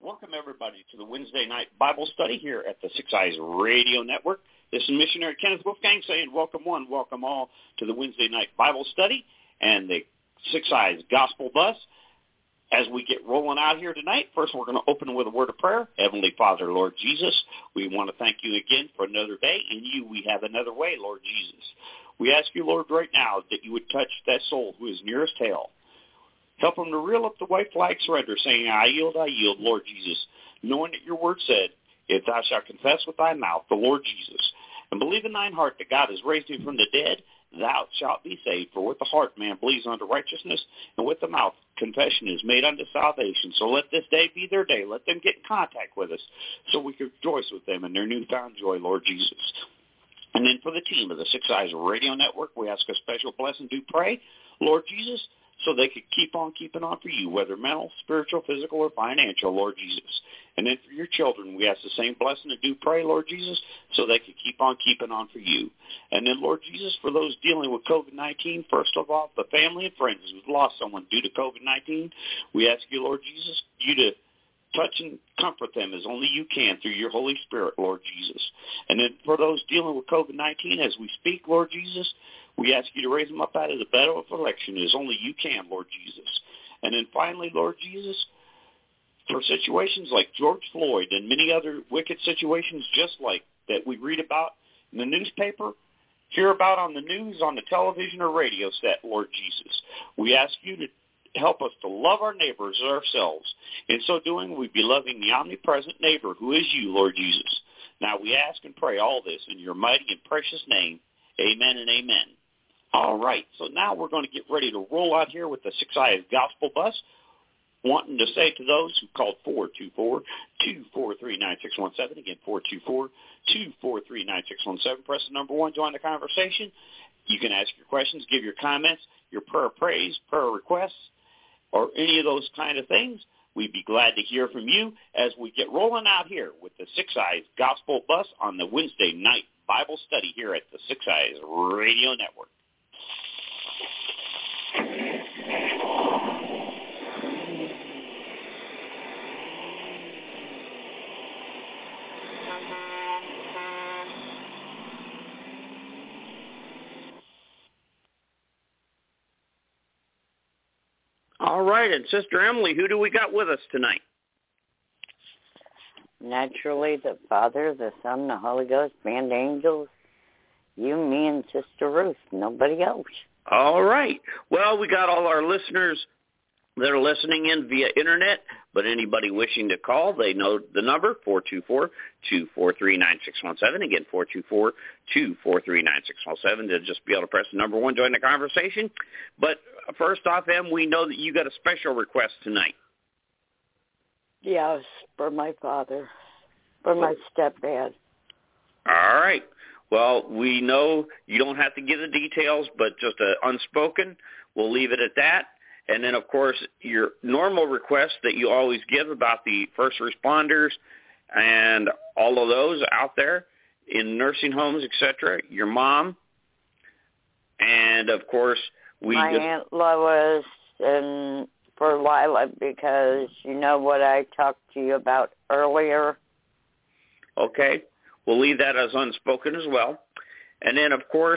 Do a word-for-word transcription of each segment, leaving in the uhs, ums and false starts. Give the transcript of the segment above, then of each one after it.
Welcome, everybody, to the Wednesday night Bible study here at the Six Eyes Radio Network. This is Missionary Kenneth Wolfgang saying welcome one, welcome all to the Wednesday night Bible study and the Six Eyes Gospel Bus. As we get rolling out here tonight, first we're going to open with a word of prayer. Heavenly Father, Lord Jesus, we want to thank you again for another day. In you we have another way, Lord Jesus. We ask you, Lord, right now that you would touch that soul who is nearest hell. Help them to reel up the white flag surrender, saying, I yield, I yield, Lord Jesus, knowing that your word said, if thou shalt confess with thy mouth the Lord Jesus, and believe in thine heart that God has raised him from the dead, thou shalt be saved. For with the heart man believes unto righteousness, and with the mouth confession is made unto salvation. So let this day be their day. Let them get in contact with us so we can rejoice with them in their newfound joy, Lord Jesus. And then for the team of the Six Eyes Radio Network, we ask a special blessing to pray, Lord Jesus, so they could keep on keeping on for you, whether mental, spiritual, physical, or financial, Lord Jesus. And then for your children, we ask the same blessing to do pray, Lord Jesus, so they could keep on keeping on for you. And then, Lord Jesus, for those dealing with covid nineteen, first of all, the family and friends who've lost someone due to covid nineteen, we ask you, Lord Jesus, you to touch and comfort them as only you can through your Holy Spirit, Lord Jesus. And then for those dealing with covid nineteen, as we speak, Lord Jesus, we ask you to raise them up out of the bed of affliction as only you can, Lord Jesus. And then finally, Lord Jesus, for situations like George Floyd and many other wicked situations just like that we read about in the newspaper, hear about on the news, on the television or radio set, Lord Jesus, we ask you to help us to love our neighbors as ourselves. In so doing, we'd be loving the omnipresent neighbor who is you, Lord Jesus. Now we ask and pray all this in your mighty and precious name. Amen and amen. All right, so now we're going to get ready to roll out here with the Six Eyes Gospel Bus, wanting to say to those who called four two four, two four three, nine six one seven, again, four two four, two four three, nine six one seven, press the number one, join the conversation. You can ask your questions, give your comments, your prayer praise, prayer requests, or any of those kind of things. We'd be glad to hear from you as we get rolling out here with the Six Eyes Gospel Bus on the Wednesday night Bible study here at the Six Eyes Radio Network. All right, and Sister Emily, who do we got with us tonight? Naturally, the Father, the Son, the Holy Ghost, band angels, you, me, and Sister Ruth, nobody else. All right. Well, we got all our listeners that are listening in via Internet, but anybody wishing to call, they know the number, four two four, two four three, nine six one seven. Again, four two four, two four three, nine six one seven. They'll just be able to press the number one, join the conversation. But first off, Em, we know that you got a special request tonight. Yes, for my father, for my stepdad. All right. Well, we know you don't have to give the details, but just a unspoken, we'll leave it at that. And then, of course, your normal requests that you always give about the first responders and all of those out there in nursing homes, et cetera, your mom, and, of course, we My just, Aunt Lois and for Lila, because you know what I talked to you about earlier. Okay. We'll leave that as unspoken as well. And then, of course,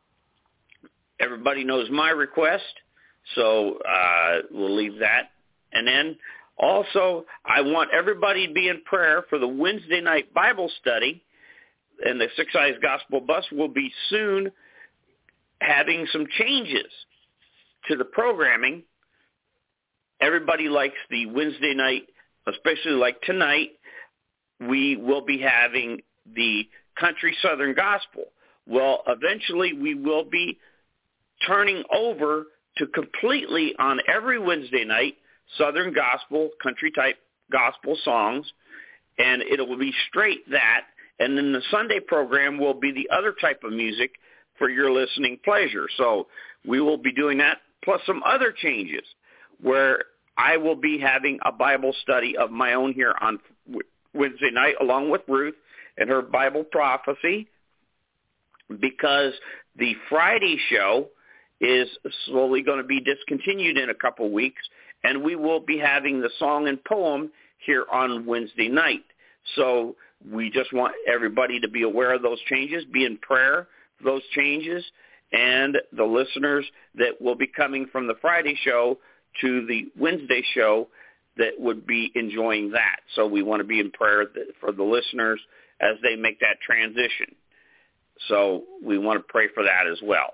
everybody knows my request, so uh, we'll leave that. And then also, I want everybody to be in prayer for the Wednesday night Bible study, and the Six Eyes Gospel Bus will be soon having some changes to the programming. Everybody likes the Wednesday night, especially like tonight, we will be having the country Southern gospel. Well, eventually we will be turning over to completely on every Wednesday night Southern gospel, country type gospel songs, and it will be straight that. And then the Sunday program will be the other type of music for your listening pleasure. So we will be doing that, plus some other changes where I will be having a Bible study of my own here on Wednesday night along with Ruth and her Bible prophecy, because the Friday show is slowly going to be discontinued in a couple weeks, and we will be having the song and poem here on Wednesday night. So we just want everybody to be aware of those changes, be in prayer for those changes, and the listeners that will be coming from the Friday show to the Wednesday show that would be enjoying that. So we want to be in prayer for the listeners as they make that transition. So we want to pray for that as well.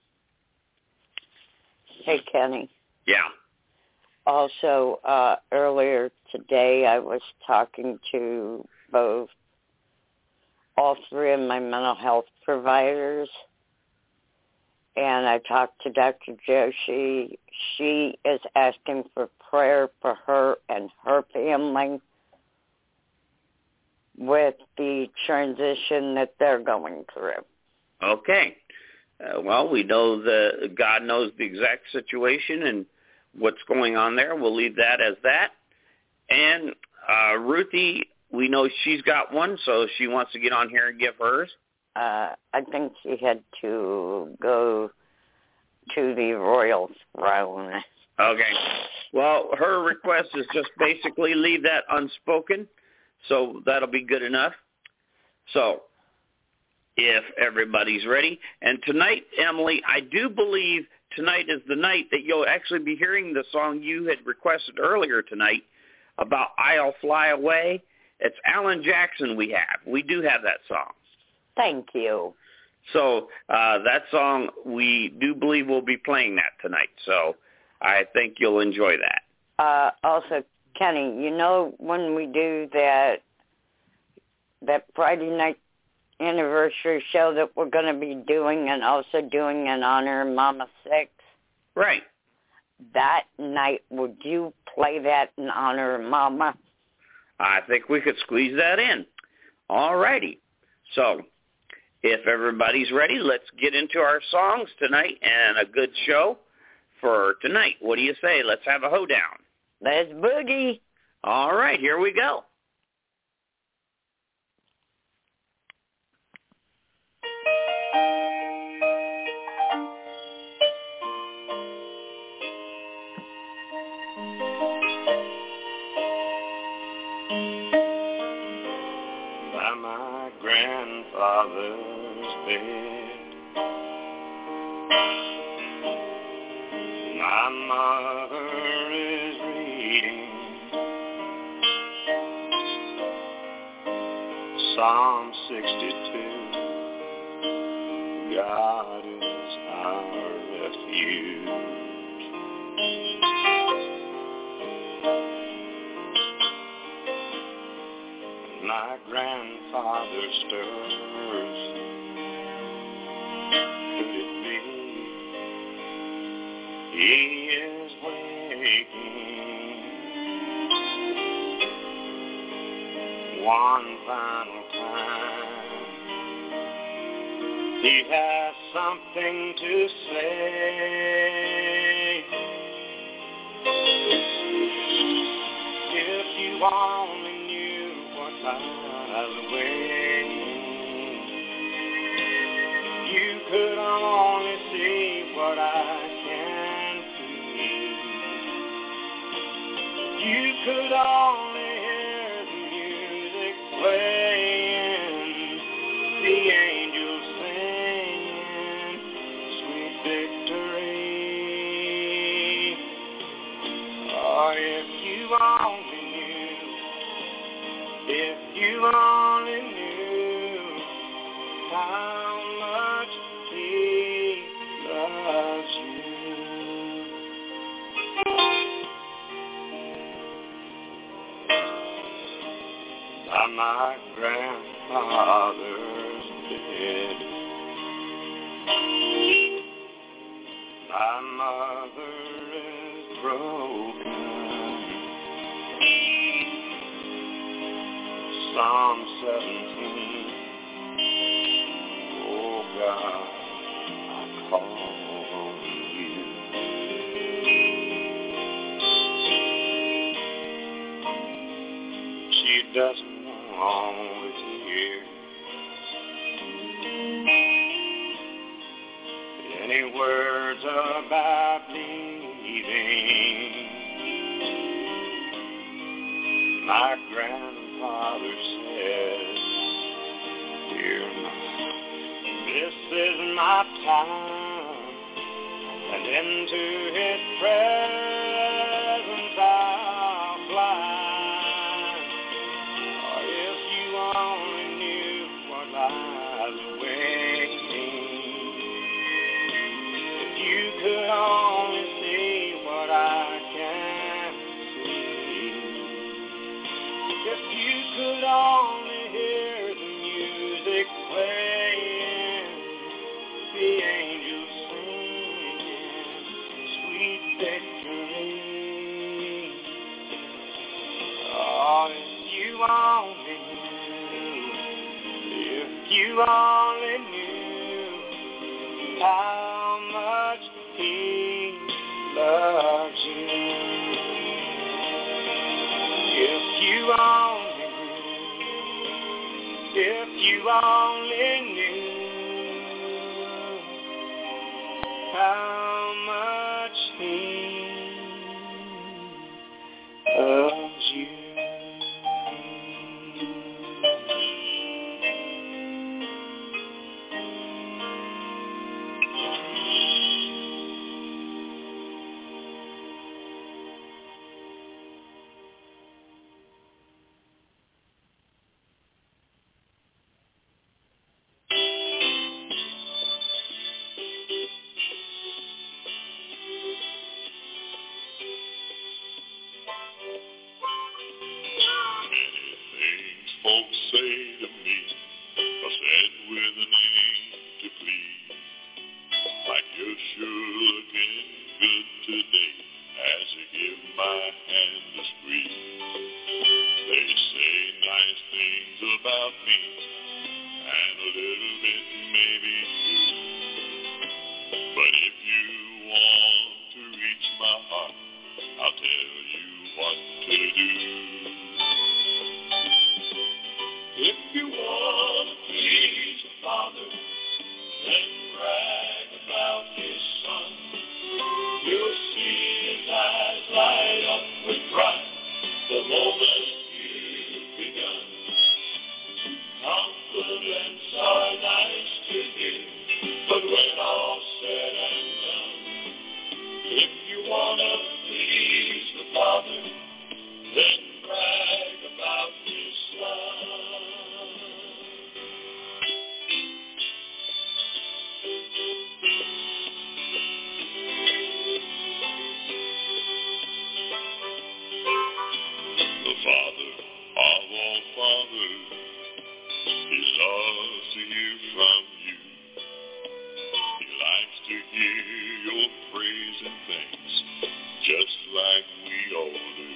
Hey, Kenny. Yeah. Also, uh, earlier today I was talking to both, all three of my mental health providers, and I talked to Doctor Joe. She, she is asking for prayer for her and her family with the transition that they're going through. Okay. Uh, well, we know the God knows the exact situation and what's going on there. We'll leave that as that. And uh, Ruthie, we know she's got one, so she wants to get on here and give hers. Uh, I think she had to go to the royal throne. Okay. Well, her request is just basically leave that unspoken, so that'll be good enough. So if everybody's ready. And tonight, Emily, I do believe tonight is the night that you'll actually be hearing the song you had requested earlier tonight about I'll Fly Away. It's Alan Jackson we have. We do have that song. Thank you. So uh, that song, we do believe we'll be playing that tonight. So I think you'll enjoy that. Uh, also, Kenny, you know when we do that that Friday night anniversary show that we're going to be doing and also doing in honor of Mama Six? Right. That night, would you play that in honor of Mama? I think we could squeeze that in. All righty. So if everybody's ready, let's get into our songs tonight and a good show for tonight. What do you say? Let's have a hoedown. Let's boogie. All right, here we go. By my grandfather's bed, my mother is reading Psalm sixty-two. God is our refuge. My grandfather stirs. Could it be he is waking one final time? He has something to say. If you only knew what lies away, you could only see what I can see. You could only hear the music playing, the angels singing, sweet victory. Oh, if you only knew, if you only knew how much he loves you. By my grandfather's bed, my mother is broken. Psalm seventeen. Oh God, I call on you. She doesn't always hear any words about leaving. my grandfather said, "Dear mother, this is my time, and into his presence I'll fly. Oh, if you only knew what lies awaiting, if you could only see what I can see, if you could only hear the music playing, the angels singing sweet victory. Oh, if you only knew, if you only knew how much he loves you. If you only knew, if you only knew how much he loves you. Folks say to me, I said with a name to please, like you're sure looking good today as you give my hand a squeeze. They say nice things about me and a little bit maybe true, but if you want to reach my heart, I'll tell you what to do. If you want to please the Father, then brag about His Son. You'll see His eyes light up with pride the moment you've begun. Compliments are nice to hear, but when all's said and done, if you want to please the Father, then brag about His Son. The Father of all fathers, He loves to hear from you. He likes to hear your praise and thanks, just like we all do.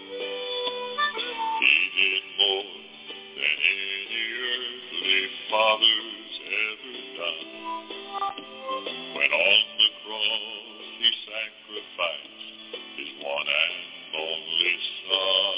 He did more than any earthly father's ever done. When on the cross He sacrificed His one and only Son.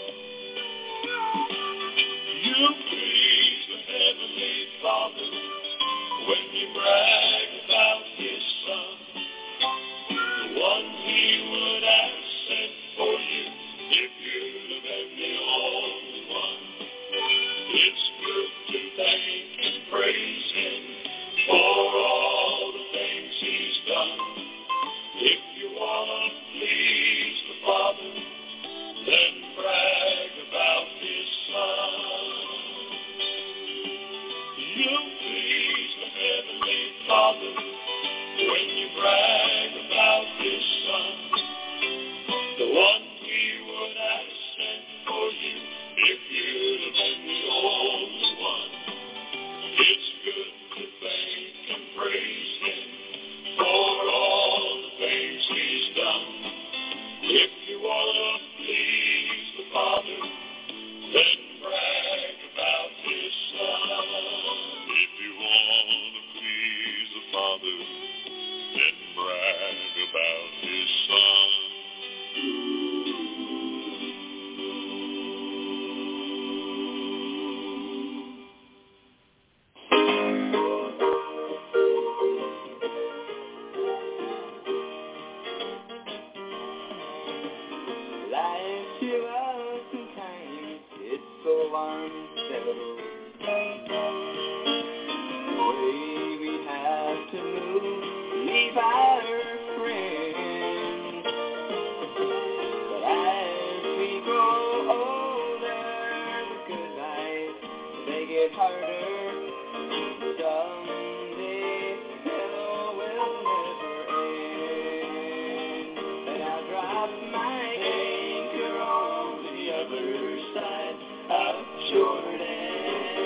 You please the Heavenly Father when you brag about His Son, the one He would have sent for you if you'd have been the only one. It's good to thank and praise Him for all the things He's done. If you want to please the Father, then brag about His Son. You please the Heavenly Father so unsettled. The way we have to move, leave our friends. But as we grow older, the goodbyes, they get harder. Someday, hello will never end. And I'll drop my anchor on the other side of Jordan.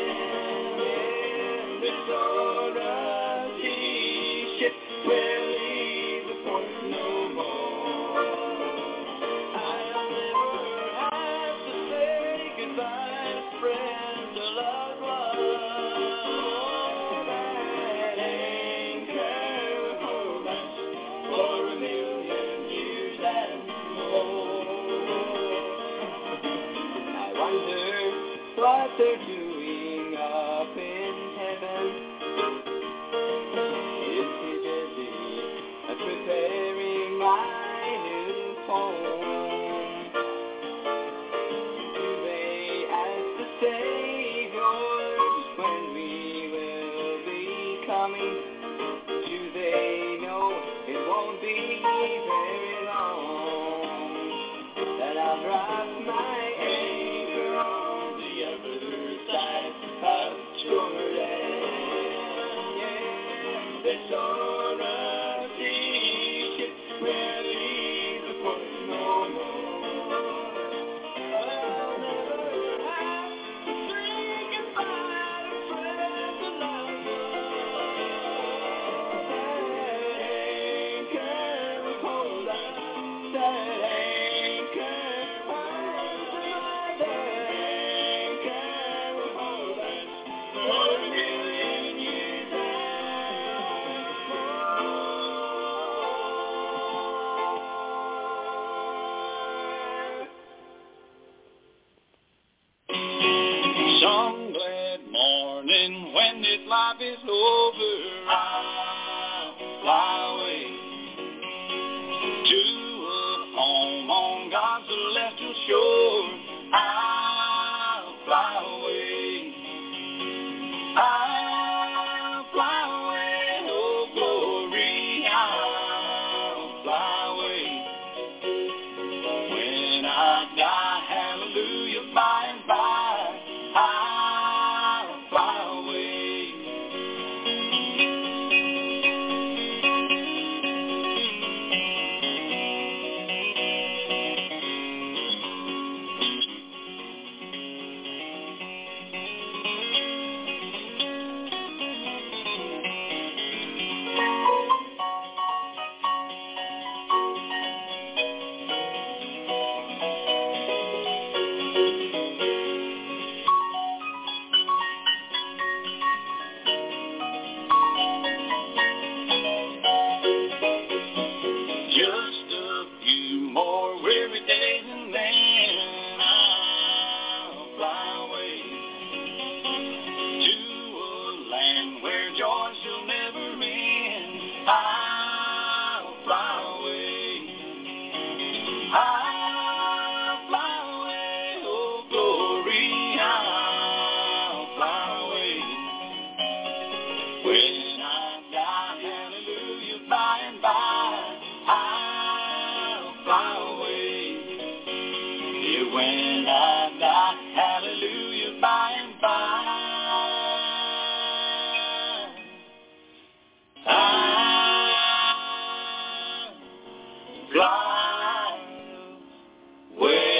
And this old rusty ship will leave the port no more. I'll never have to say goodbye to friends or loved ones. That anchor will hold us for a million years and more. I wonder what they're doing up in heaven. Is he busy uh, preparing my new home? Do they ask the Savior just when we will be coming? Do they know it won't be very long that I'll drop my anchor on the other side of Jordan? Yeah, this old rusty ship will leave the port no more. I'll never have to say goodbye to friends and loved ones. That anchor will hold us. That anchor will hold us. That anchor will hold us for a million years and more. Some glad morning when this life is over, I'll fly away to a home on God's celestial shore. I'll fly away. I'll fly away, oh glory. I'll fly away. When I die, hallelujah, by and by, I'll fly away. Just a few more weary days and then I'll fly away to a land where joy shall never end. I'll fly away. I'll fly away, oh glory. I'll fly away. When I die, hallelujah, by and by, I'll fly away. Yeah, when I die, hallelujah, by and by, I'll fly away.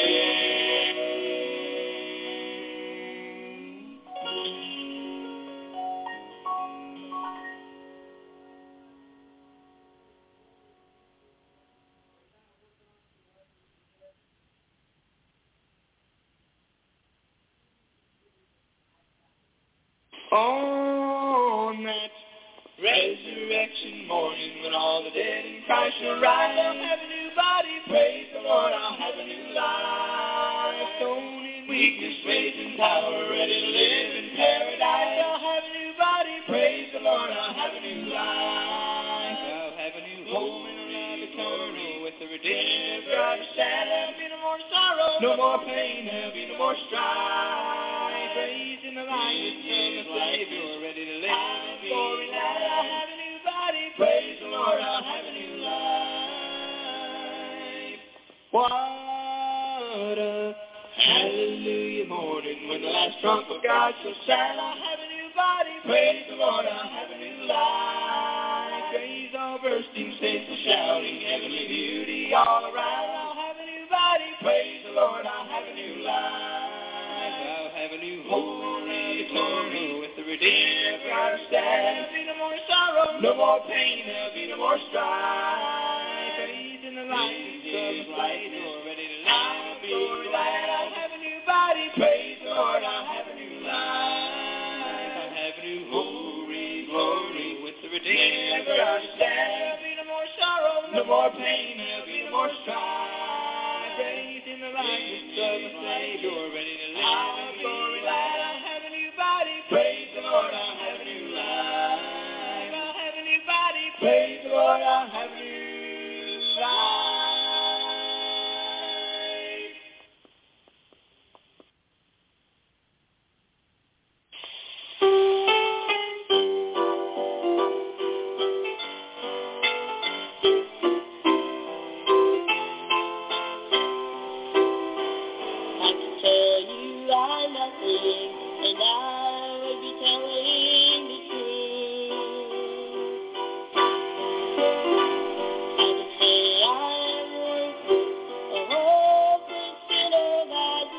On that resurrection morning when all the dead in Christ shall rise, I'll have a new body, praise the Lord, I'll have a new life. Stone in weakness, faith and power, ready to live in paradise. I'll have a new body, praise the Lord, I'll have a new life. I'll have a new home and a life eternal with the redemption of God. Sad, there'll be no more sorrow, no more pain, there'll be no more strife. Savior, ready to live in glory land. I'll have a new body. Praise the Lord, I'll have a new life. What a hallelujah morning when the last trump of God shall sound. I'll have a new body. Praise the Lord, I'll have a new life. Praise all bursting saints and shouting heavenly beauty all around. I'll have a new body. Praise the Lord, I'll have a new life. I'll have a new holy glory with the Redeemer God stand. There'll be no more sorrow, no more pain, there'll be no more strife. Praise in the light of light, you're ready to live in glory land. I'll have a new body. Praise the Lord, I'll have a new life. I'll have a new holy glory with the Redeemer God stand. There'll be no more sorrow, no more pain, there'll be no more strife. Praise in the likeness of a Savior, ready to live in glory land. I'll have a new body. Praise the Lord, I'll have a new life. I'll have a new body. Praise the Lord, I'll have a new life. And I would be telling the truth. I would say I am worthless, a hopeless sinner that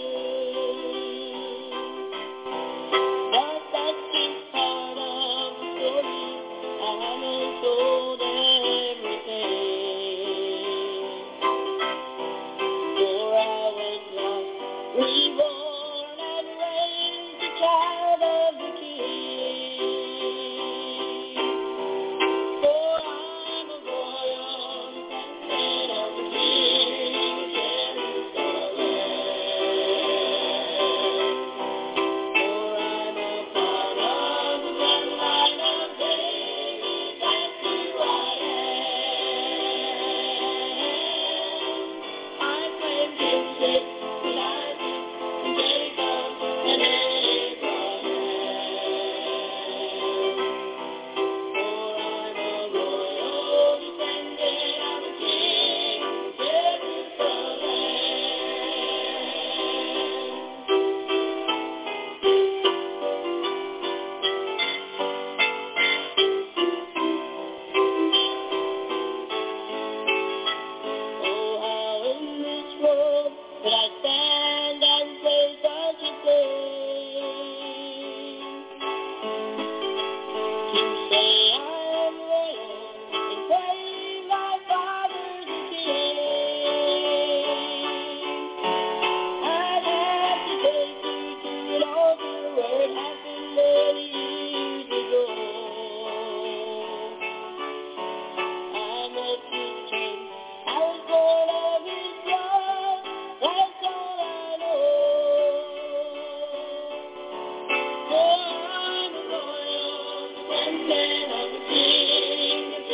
you. But that's just part of the story. I haven't told everything. For I was lost, reborn, and raised a child of the King. For I'm a royal descendant of the King of Jerusalem. For I'm a part of the bloodline of David, that's who I am. I claim Joseph, Isaac, and Jacob, and Abraham. For I'm a royal descendant of the King of Jerusalem. Oh, how in this world could I stand and say such a thing? To say I am royal and claim my father's a king. I'd have to take you to an altar where it happened many years ago. I met his king, I was born of his blood, that's all I know. For I'm a royal descendant of the King of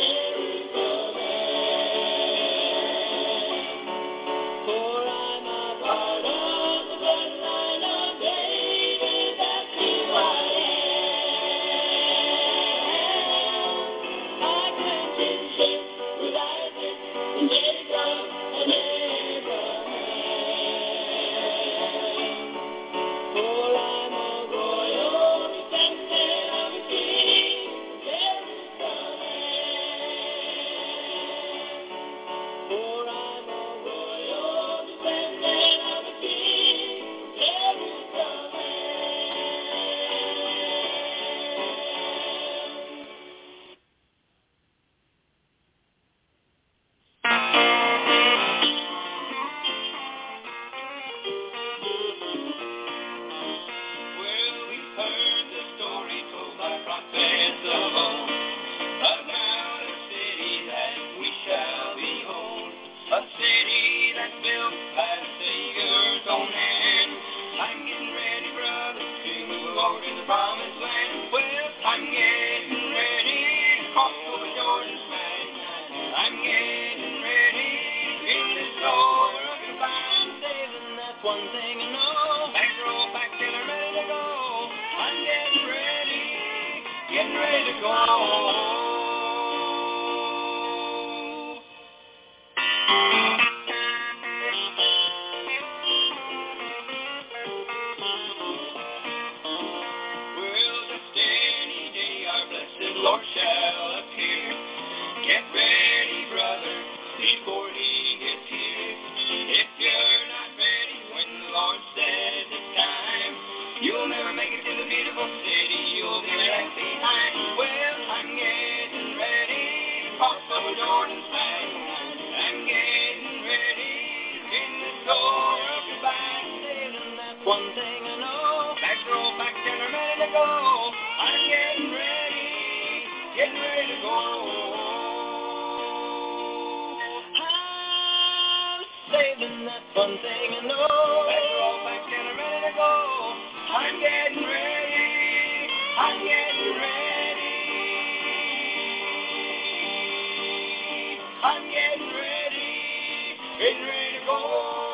Jerusalem. For I'm a part of the bloodline of David, that's who I am. I claim kinship with Isaac and Jacob and Abraham. For I'm a royal descendant of the King of Jerusalem. For I'm a royal descendant of the King of Jerusalem. Well, we've heard the story told by prophets of old about a city that we shall behold, a city that's built by the Savior's own hand. I'm getting ready, brother, to walk in the promised land. Well, I'm getting ready to cross over Jordan's bank. I'm getting ready to feel this Lord of divine saving. That's one thing I know. Back roll back till I'm ready to go. I'm getting ready getting ready to go. Well, just any day our blessed Lord shall appear. Get ready, brother, before he gets here. If you're not ready when the Lord says it's time, you'll never make it to the beautiful city. You'll be left behind. Well, I'm getting ready to cross over Jordan's back. I'm getting ready to in the door of your back. Saving that one thing I know. Back roll, back down, I'm ready to go. I'm getting ready, getting ready to go. I'm saving that one thing I know. Back roll, back down, I'm ready to go. I'm getting ready, I'm getting ready. I'm getting ready, getting ready to go.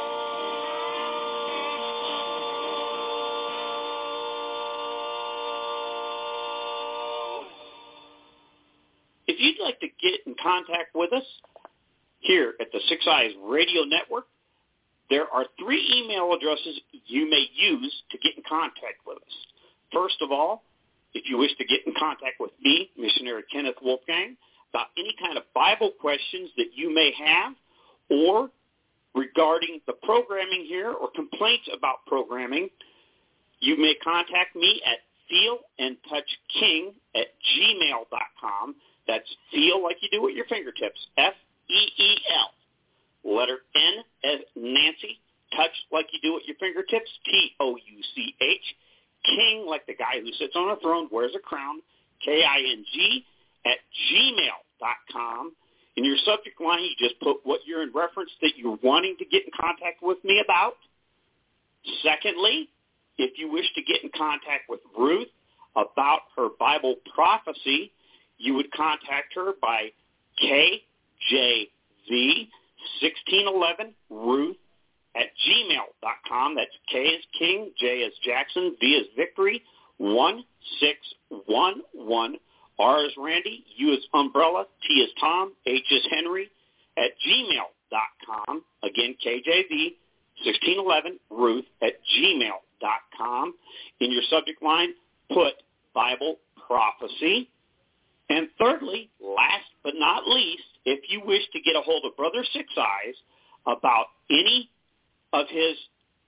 If you'd like to get in contact with us here at the Six Eyes Radio Network, there are three email addresses you may use to get in contact with us. First of all, if you wish to get in contact with me, Missionary Kenneth Wolfgang, about any kind of Bible questions that you may have, or regarding the programming here or complaints about programming, you may contact me at feelandtouchking at gmail dot com. That's feel like you do with your fingertips, F E E L. Letter N as Nancy, touch like you do with your fingertips, T O U C H. King, like the guy who sits on a throne, wears a crown, K I N G, at gmail dot com. In your subject line, you just put what you're in reference that you're wanting to get in contact with me about. Secondly, if you wish to get in contact with Ruth about her Bible prophecy, you would contact her by K J V sixteen eleven Ruth at gmail dot com. That's K as King, J as Jackson, V as Victory, one six one one, R as Randy, U as Umbrella, T as Tom, H as Henry, at gmail dot com. Again, K J V sixteen eleven Ruth at gmail dot com. In your subject line, put Bible prophecy. And thirdly, last but not least, if you wish to get a hold of Brother Six Eyes about any of his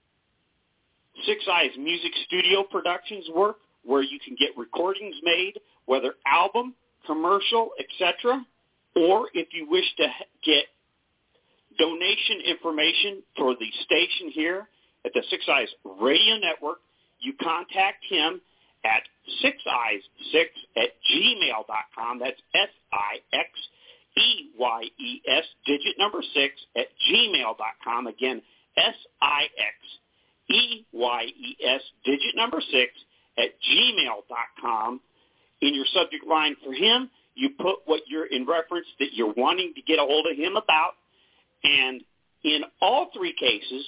Six Eyes Music Studio Productions work, where you can get recordings made, whether album, commercial, et cetera, or if you wish to get donation information for the station here at the Six Eyes Radio Network, you contact him at six eyes six at gmail dot com. That's S I X E Y E S, digit number six, at gmail dot com. Again, S I X E Y E S, digit number six, at gmail dot com. In your subject line for him, you put what you're in reference that you're wanting to get a hold of him about. And in all three cases,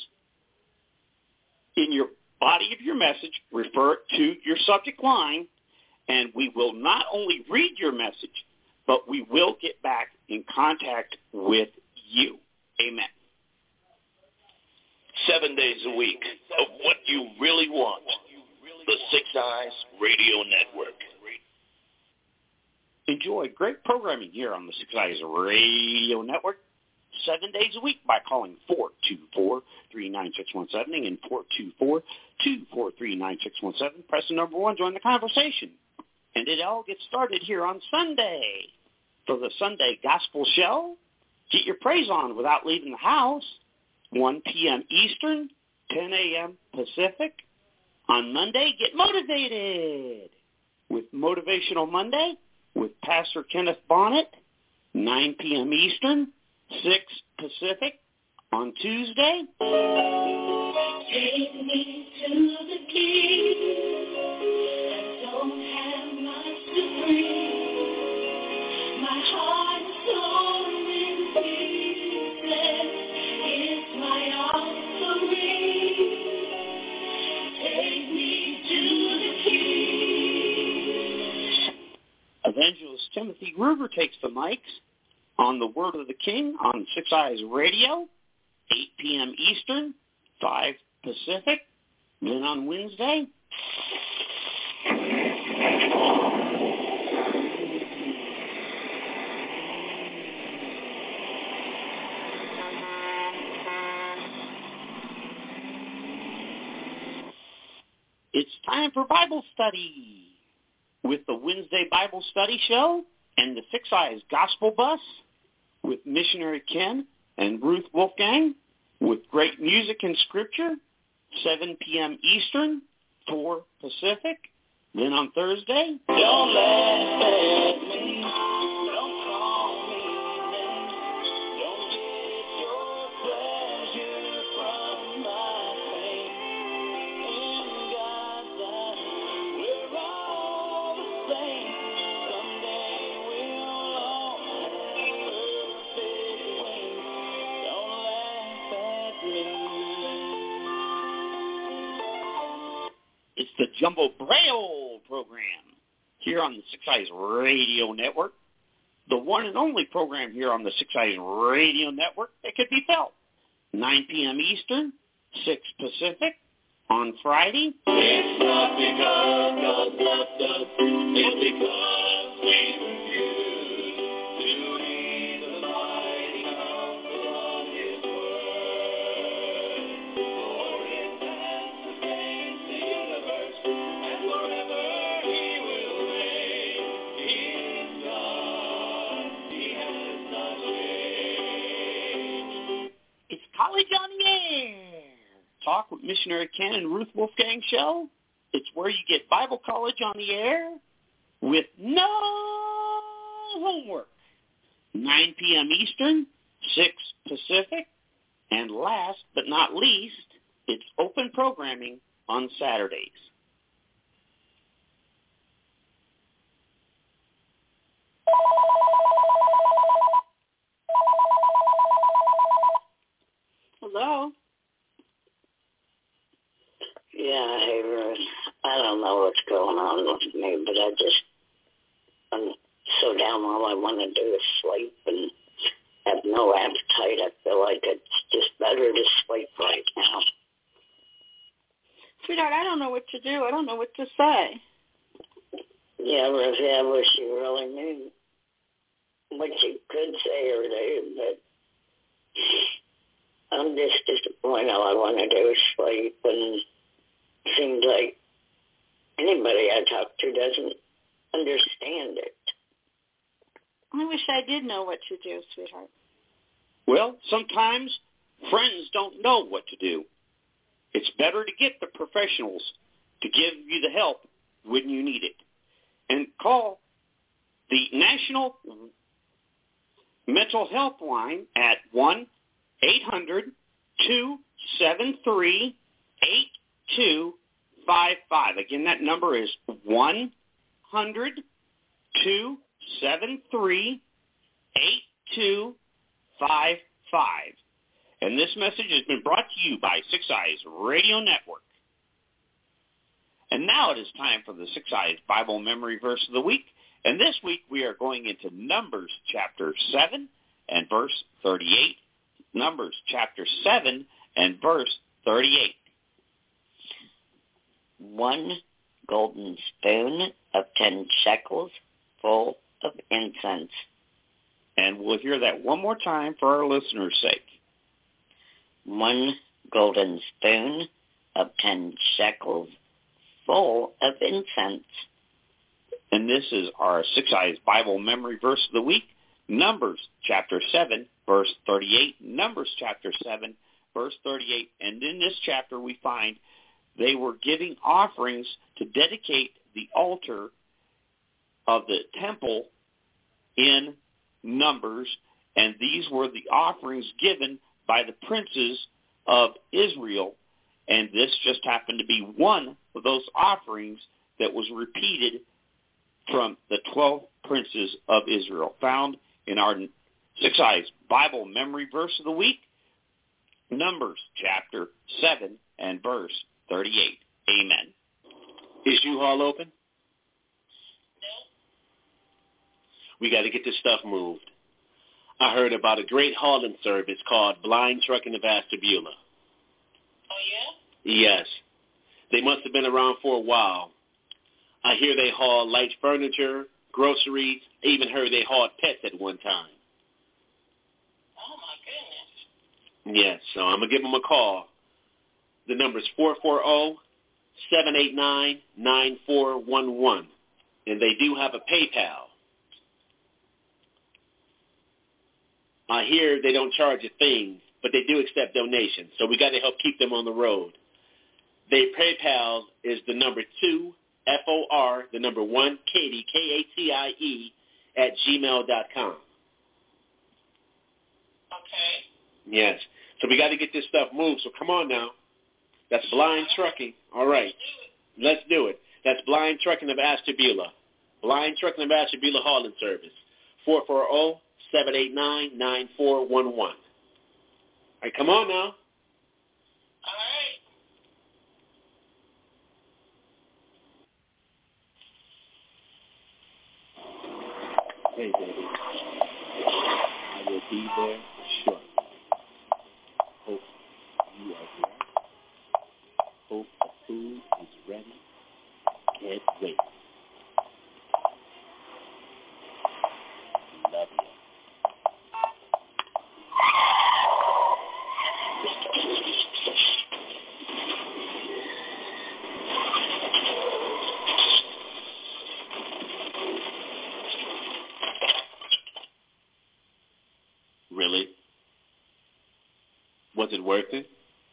in your body of your message, refer to your subject line, and we will not only read your message, but we will get back in contact with you. Amen. Seven days a week of what you really want. The Six Eyes Radio Network. Enjoy great programming here on the Six Eyes Radio Network seven days a week by calling four two four, three nine six one seven and four two four, two four three, nine six one seven. Press the number one, join the conversation. And it all gets started here on Sunday. For the Sunday Gospel Show, get your praise on without leaving the house. one p.m. Eastern, ten a.m. Pacific. On Monday, get motivated with Motivational Monday with Pastor Kenneth Bonnet, nine p.m. Eastern, six Pacific. On Tuesday, take me to the King. I don't have much to bring. My heart and soul in pieces. It's my offering. Take me to the King. host, Timothy Gruber, takes the mics on the Word of the King on Six Eyes Radio, eight p.m. Eastern, five Pacific. Then on Wednesday, it's time for Bible study with the Wednesday Bible Study Show and the Six Eyes Gospel Bus with Missionary Ken and Ruth Wolfgang with great music and scripture, seven p.m. Eastern, four Pacific. Then on Thursday, Don't laugh at me. Don't call me names. Don't get your pleasure from my pain. In God's eyes, we're all the same. Someday we'll all have perfect wings. Don't laugh at me. it's the Jumbo Braille program here on the Six Eyes Radio Network, the one and only program here on the Six Eyes Radio Network that could be felt nine p.m. Eastern, six Pacific on Friday. It's not because God left us, it's because we refuse to heed the mighty counsel of His word. For His hand sustains the universe, and forever He will reign. He is God, He has not changed. It's College on the Air. Talk with Missionary Ken and Ruth Wolfgang Show. It's where you get Bible College on the air with no homework. nine p.m. Eastern, six Pacific. And last but not least, it's open programming on Saturdays. Hello? Yeah, hey, Ruth. I don't know what's going on with me, but I just, I'm so down. All I want to do is sleep and have no appetite. I feel like it's just better to sleep right now. Sweetheart, I don't know what to do. I don't know what to say. Yeah, Rosie, I wish you really knew what you could say or do, but I'm just disappointed. All I want to do is sleep, and it seems like anybody I talk to doesn't understand it. I wish I did know what to do, sweetheart. Well, sometimes friends don't know what to do. It's better to get the professionals to give you the help when you need it. And call the National Mental Health Line at one eight hundred two seven three eight two five five. Again, that number is one hundred two seven three eight two five five. And this message has been brought to you by Six Eyes Radio Network. And now it is time for the Six Eyes Bible Memory Verse of the Week. And this week we are going into Numbers chapter seven and verse thirty-eight. Numbers chapter seven and verse thirty-eight. One golden spoon of ten shekels full of incense. And we'll hear that one more time for our listeners' sake. One golden spoon of ten shekels full of incense. And this is our Six Eyes Bible Memory Verse of the Week, Numbers chapter seven, verse thirty-eight. Numbers chapter seven, verse thirty-eight. And in this chapter we find they were giving offerings to dedicate the altar of the temple in Numbers, and these were the offerings given by the princes of Israel, and this just happened to be one of those offerings that was repeated from the twelve princes of Israel, found in our Six Eyes Bible Memory Verse of the Week, Numbers chapter seven and verse thirty-eight. Amen. Is U-Haul open? We got to get this stuff moved. I heard about a great hauling service called Blind Trucking of Ashtabula. Oh, yeah? Yes. They must have been around for a while. I hear they haul light furniture, groceries. I even heard they hauled pets at one time. Oh, my goodness. Yes, so I'm going to give them a call. The number is four four zero, seven eight nine, nine four one one. And they do have a PayPal. I hear they don't charge a thing, but they do accept donations, so we got to help keep them on the road. Their PayPal is the number two, F O R, the number one, Katie, K A T I E, at gmail dot com. Okay. Yes. So we got to get this stuff moved, so come on now. That's Blind Trucking. All right. Let's do it. That's Blind Trucking of Ashtabula. Blind Trucking of Ashtabula Hauling Service. four four zero, seven eight nine, nine four one one. All right, come on now. All right. Hey, baby. I will be there shortly. Hope you are blessed. Hope the food is ready. Can't wait. Love you. Really? Was it worth it?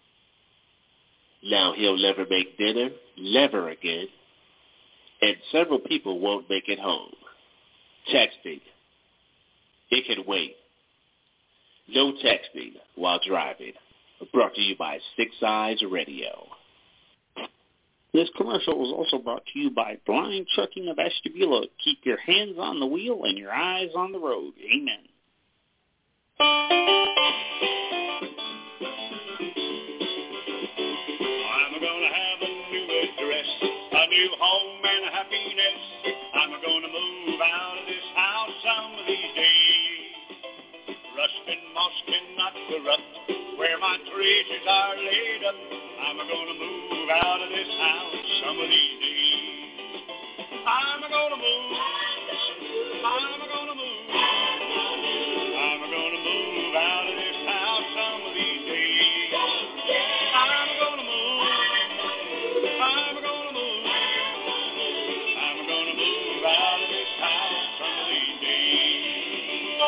Now he'll never make dinner, never again. And several people won't make it home. Texting. It can wait. No texting while driving. Brought to you by Six Eyes Radio. This commercial was also brought to you by Blind Trucking of Ashtabula. Keep your hands on the wheel and your eyes on the road. Amen. I'm gonna have a new address, a new home and happiness. I'm gonna move out of this house some of these days. Rust and moss cannot corrupt where my treasures are laid up. I'm gonna move out of this house some of these days. I'm gonna move. I'm gonna move. I'm gonna move out of this house some of these days. I'm gonna move. I'm gonna move. I'm gonna move out of this house some of these days.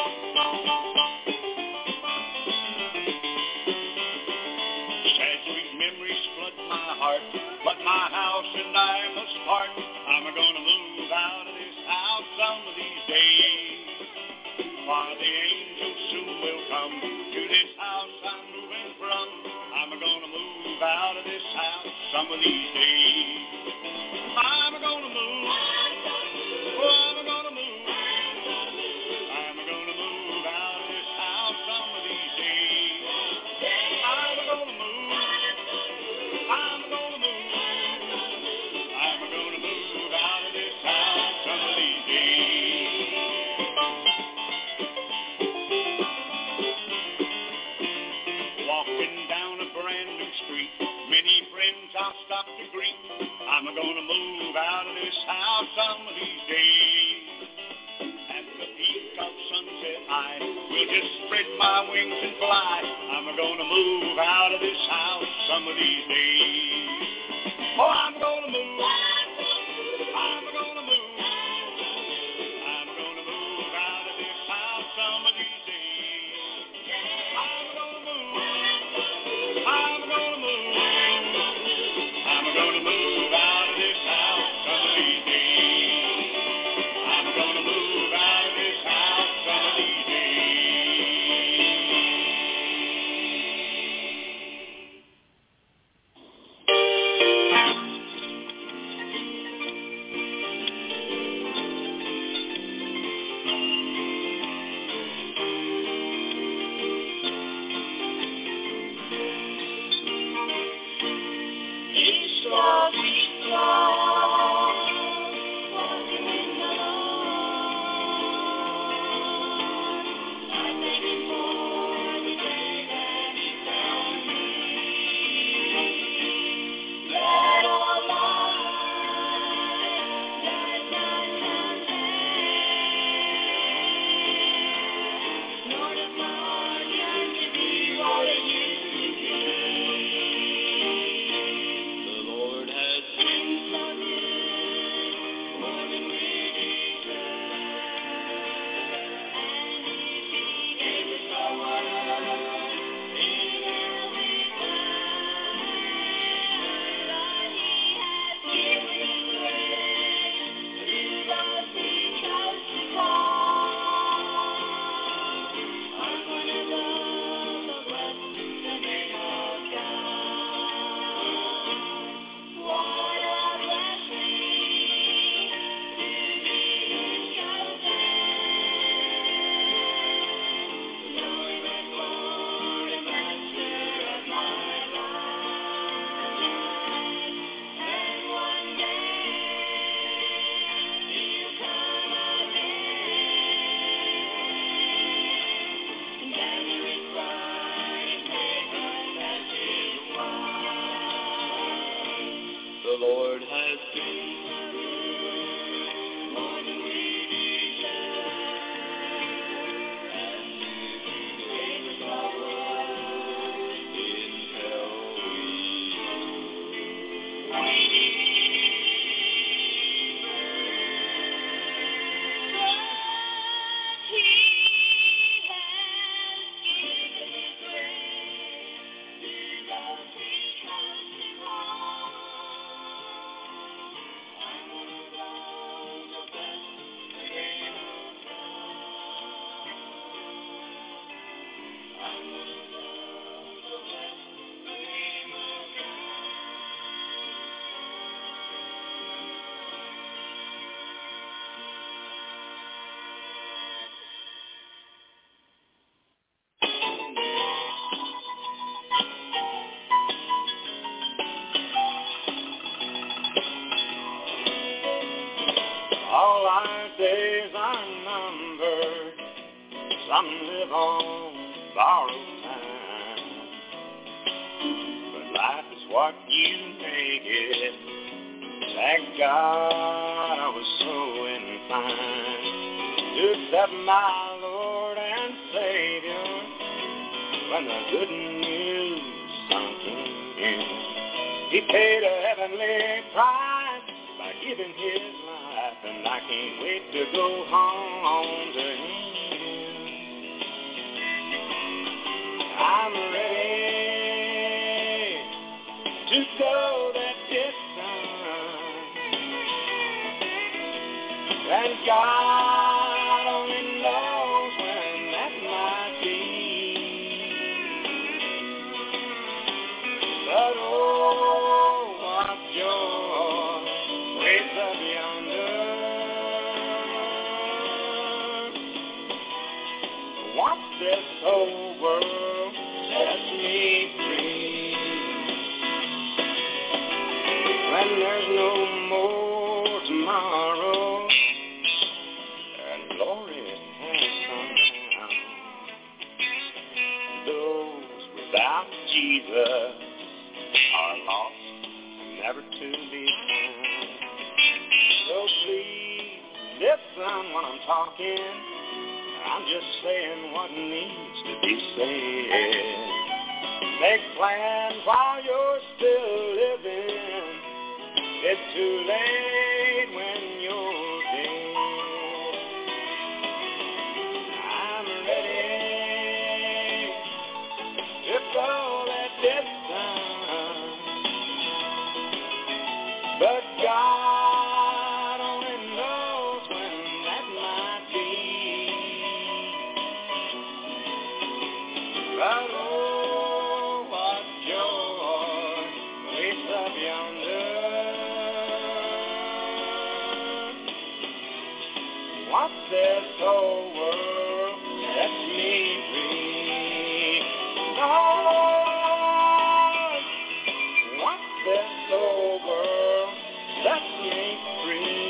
Sad sweet memories flood my heart, but my house and I must part. I'm gonna move out of this house some of these days. While the angels soon will come to this house I'm moving from, I'm gonna move out of this house some of these days. I'm gonna move. Oh, I'm gonna move. I'm gonna move out of this house some of these days. I'm gonna move. I'm gonna move. I'm gonna move out of this house some of these days. Walking down a brand new street, many friends I'll stop to greet. I'm gonna move out of this house some of these days. At the peak of sunset high, will just spread my wings and fly. I'm gonna move out of this house some of these days. Oh, I'm gonna move. I'm gonna move. I'm gonna move out of this house some of these days. I'm gonna move. I'm gonna move. I'm gonna move out of this house some of these days. I'm gonna move out of this house some of these days. Lord has been more than we all our days are numbered. Some live on borrowed time, but life is what you make it. Thank God I was so inclined to accept my Lord and Savior when the good news sunk in. He paid a heavenly price by giving his life, and I can't wait to go home to him. I'm ready to go that distance, and God only knows when that might be. But oh, what joy waits up yonder. Once this whole world sets me free, when there's no more tomorrow, and glory has come down. Those without Jesus are lost, never to be found. So please listen when I'm talking. I'm just saying what needs to be said. Make plans while you're still living. It's too late when you're dead. I'm ready to go that distance, but God only knows when that might be. But oh, what joy waits up yonder. Once this whole world sets me free. Lord, once this whole world sets me free.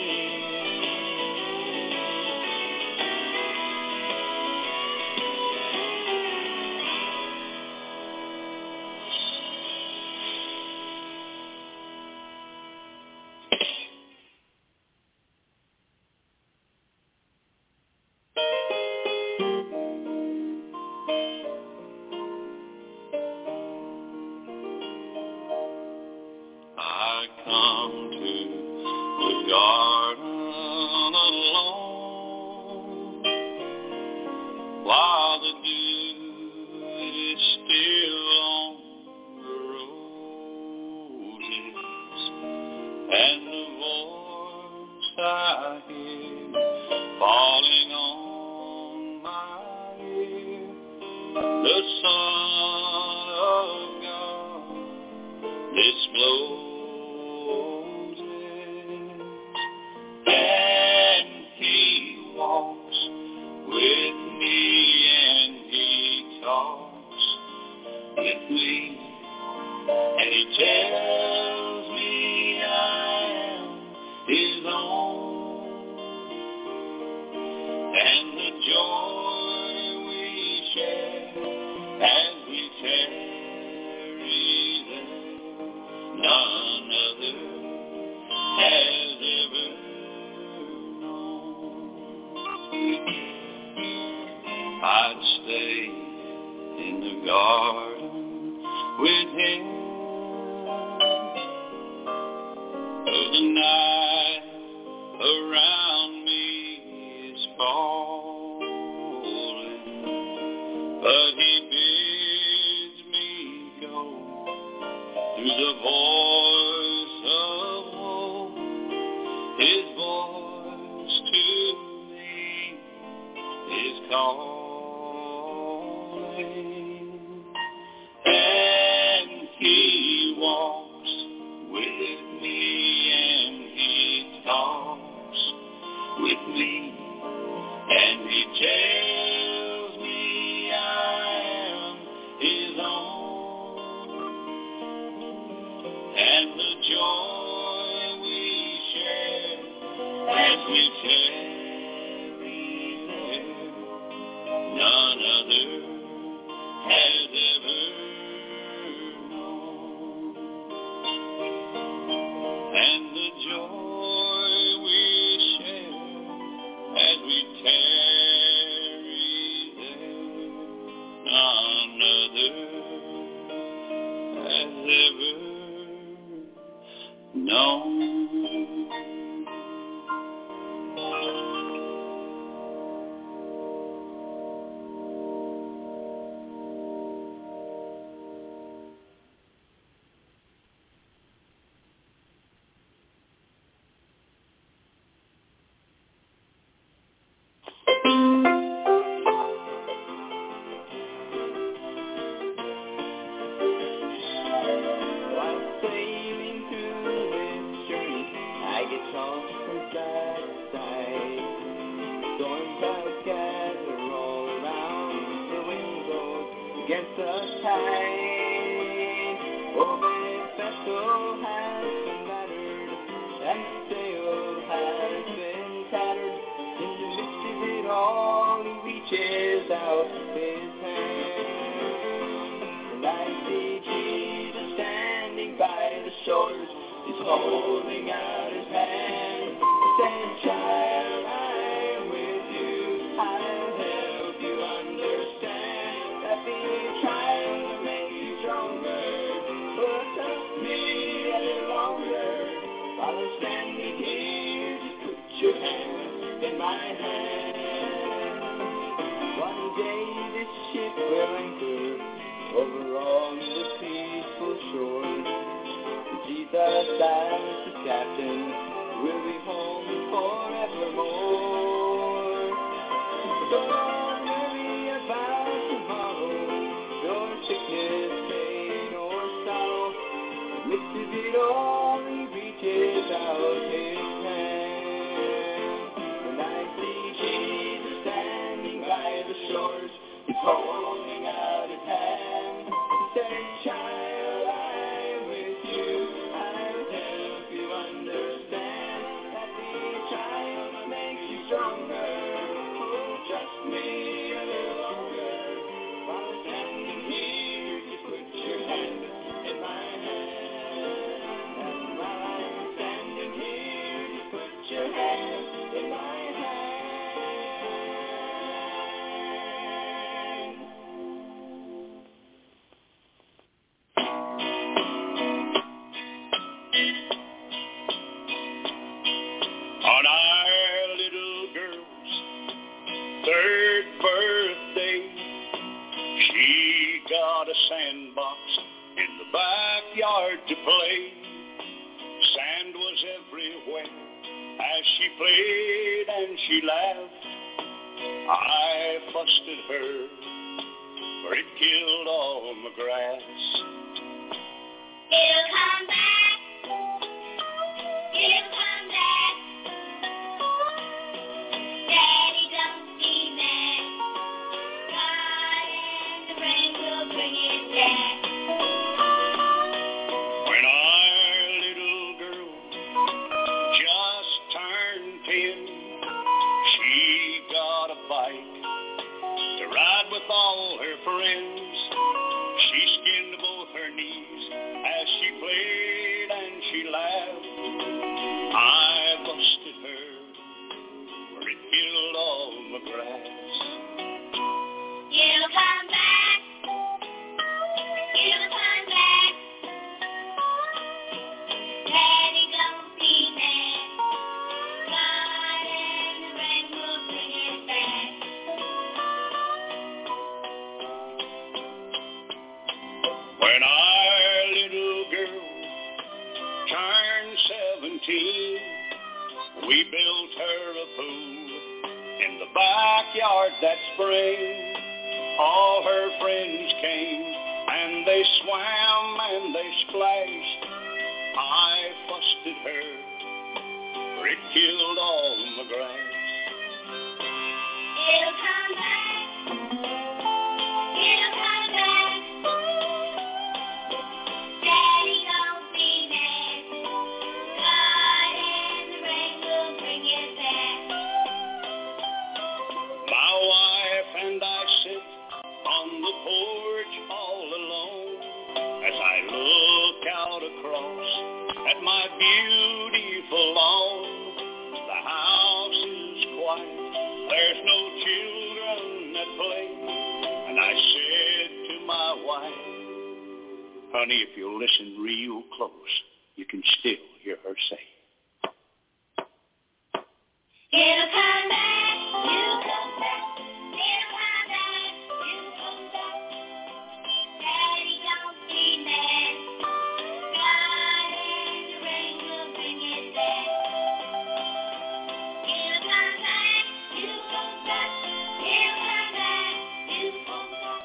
I come to the garden alone while the dew is still on the roses, and the voice I hear falling on my ear, the Son of God discloses, and he walks with me and he talks with me, and he tells me I am his own, and the joy we share as we tarry there, none has ever known. I'd stay in the garden with him, though the night around me is falling, but he bids me go through the voice of hope. His voice to me is calling, and he walks with me, and he talks with me, and he tells me I am his own, and the joy we share as we tarry there, none other has ever known. And the joy we share as we tarry there, none other has ever known. While sailing through this journey, I get tossed from side to side. Storm clouds gather all around, the wind goes against the tide. Oh, this vessel has been battered, and the sail has been tattered. In the midst of it all, he reaches out his hand, and I see Jesus standing by the shores. He's holding out his hand, saying, "Child, I am with you. I'll help you understand that the trial will make you stronger. But trust me a little longer. While I'm standing here, just put your hand in my hand. One day this ship will anchor over all the peaceful shores. Jesus, as the captain, will be home forevermore. Don't worry about tomorrow, your sickness, pain, or sorrow. In the midst of it all, he reaches out his hand. And I see Jesus standing by the shores. He's holding out his hand, saying, "Child, I'm with you. I'll help you understand that the trials make you stronger. Oh, trust me a little longer. While I'm standing here, just put your hand in my hand. And while I'm standing here, just put your hand in my hand." On our little girl's third birthday, she got a sandbox in the backyard to play. Sand was everywhere as she played and she laughed. I fussed at her, for it killed all my grass. It'll come back. It'll come back. Daddy, don't be mad. God and the rain will bring it back. When our little girl just turned ten, she got a bike to ride with all her friends. She skinned both her knees as she played do. We built her a pool in the backyard that spring. All her friends came, and they swam and they splashed. I fussed at her, for it killed all my grass. It'll come back. It'll come back. Daddy, don't be mad. God and the rain will bring it back. My wife and I sit on the porch all alone as I look out across at my beautiful lawn. The house is quiet, there's no children at play, and I said to my wife, honey, if you'll listen real close, you can still hear her say, It'll come back. You come back. It'll come back. You come back. Daddy, don't be mad. God and the rain will bring it back. It'll come back. You come back. It'll come back. You come back.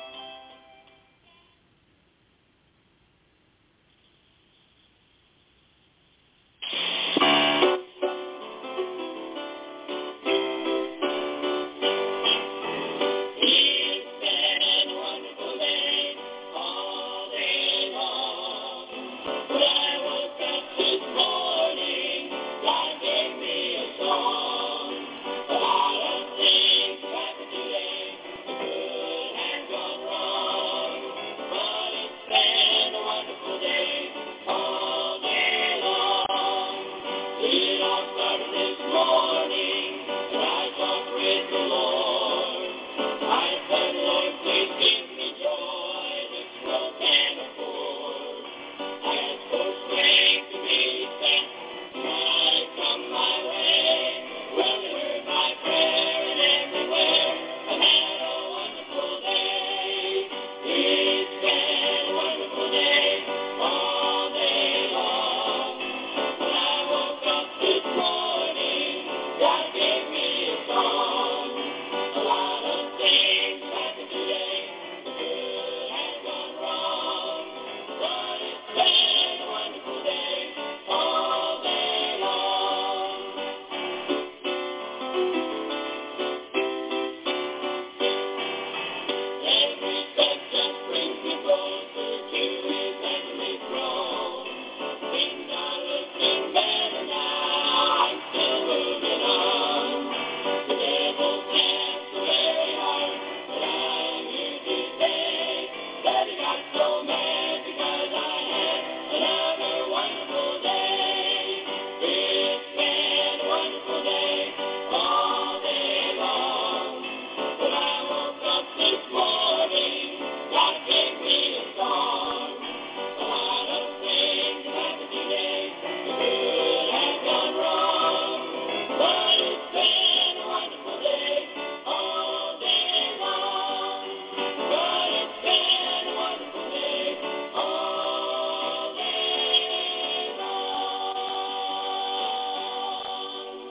it's been a wonderful day all day long. When I woke up this morning, God gave me a song. A lot of things happened today, the good and gone wrong. But it's been a wonderful day all day long. It all started this morning, and I talked with the Lord. I said, Lord, please give me joy this world can't afford. I ask for strength to be sent when I come my way. Well, you heard my prayer, and everywhere I've had a wonderful day. It's been a wonderful day all day long. When I woke up this morning, God gave me a song. A lot of things happened today, the good has gone wrong. But it's been a wonderful day all day long. Every step just brings me closer to His heavenly throne. Things are looking better now, I'm still moving on. The devil tempts so very hard, but I'm here to say that he got so mad because I had another wonderful day. It's been a wonderful day all day long. When I woke up this morning, God gave me a song. A lot of things happened today, the good has gone wrong. But it's been a wonderful day all day long. But it's been a wonderful day all day long.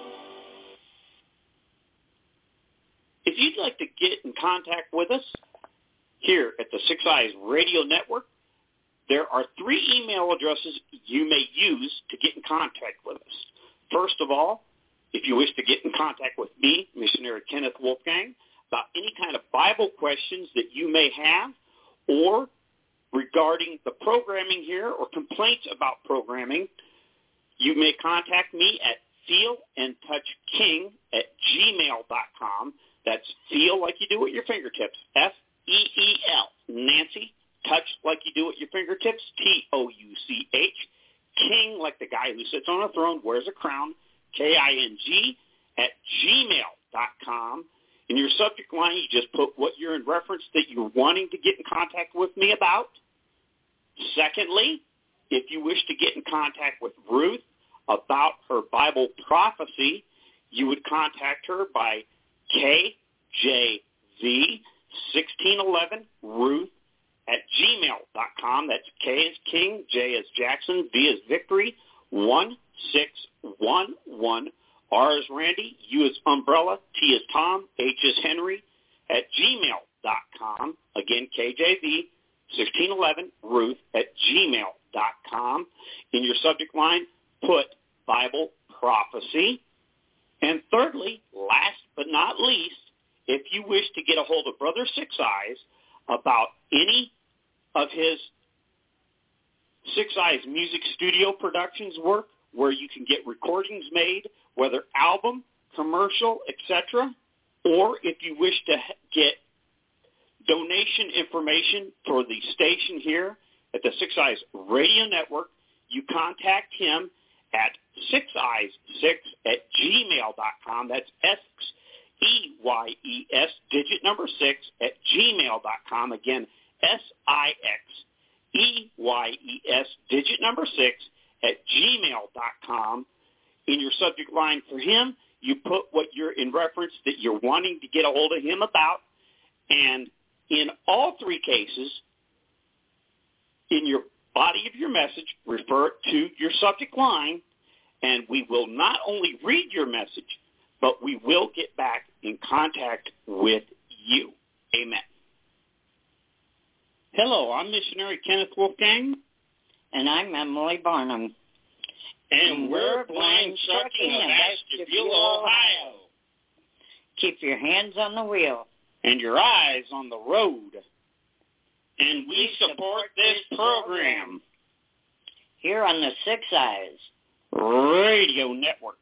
If you'd like to get in contact with us here at the Six Eyes Radio Network, there are three email addresses you may use to get in contact with us. First of all, if you wish to get in contact with me, Missionary Kenneth Wolfgang, about any kind of Bible questions that you may have, or regarding the programming here or complaints about programming, you may contact me at feelandtouchking at gmail dot com. That's feel like you do with your fingertips, F E E L, Nancy, touch like you do with your fingertips, T O U C H, king like the guy who sits on a throne, wears a crown, K I N G, at gmail dot com. In your subject line, you just put what you're in reference that you're wanting to get in contact with me about. Secondly, if you wish to get in contact with Ruth about her Bible prophecy, you would contact her by K J V sixteen eleven Ruth at gmail dot com. That's K as King, J as Jackson, V as Victory, one six one one. R is Randy, U is Umbrella, T is Tom, H is Henry, at gmail dot com. Again, K J V sixteen eleven Ruth at gmail dot com. In your subject line, put Bible prophecy. And thirdly, last but not least, if you wish to get a hold of Brother Six Eyes about any of his Six Eyes Music Studio Productions work, where you can get recordings made, whether album, commercial, et cetera, or if you wish to get donation information for the station here at the Six Eyes Radio Network, you contact him at six eyes six at gmail dot com. That's S E Y E S, digit number six, at gmail dot com. Again, S I X E Y E S, digit number six, at gmail dot com. In your subject line for him, you put what you're in reference that you're wanting to get a hold of him about. And in all three cases, in your body of your message, refer to your subject line, and we will not only read your message, but we will get back in contact with you. Amen. Hello, I'm Missionary Kenneth Wolfgang. And I'm Emily Barnum. And we're Blind Trucking of Ashtabula, Ohio. Keep your hands on the wheel. And your eyes on the road. And we support this program here on the Six Eyes Radio Network.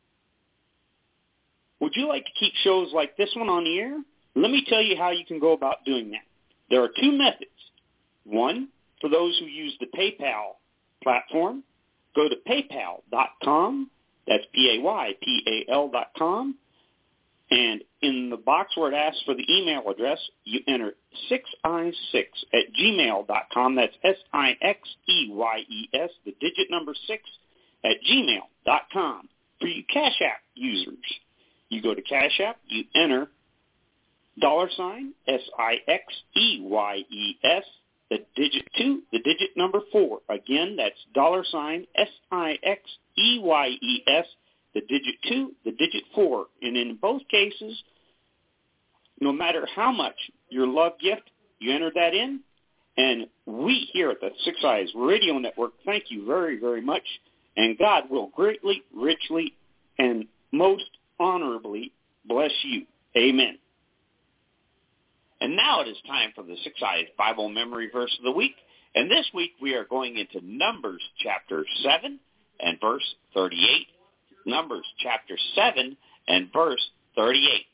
Would you like to keep shows like this one on the air? Let me tell you how you can go about doing that. There are two methods. One, for those who use the PayPal platform, go to paypal dot com. That's P A Y P A L dot com. And in the box where it asks for the email address, you enter six eyes six at gmail dot com. That's S I X E Y E S, the digit number six, at gmail dot com. For you Cash App users, you go to Cash App, you enter dollar sign S I X E Y E S, the digit two, the digit number four. Again, that's dollar sign S I X E Y E S, the digit two, the digit four. And in both cases, no matter how much your love gift, you enter that in. And we here at the Six Eyes Radio Network thank you very, very much. And God will greatly, richly, and most honorably bless you. Amen. And now it is time for the Six Eyes Bible Memory Verse of the Week. And this week we are going into Numbers chapter seven and verse thirty-eight. Numbers chapter seven and verse thirty-eight.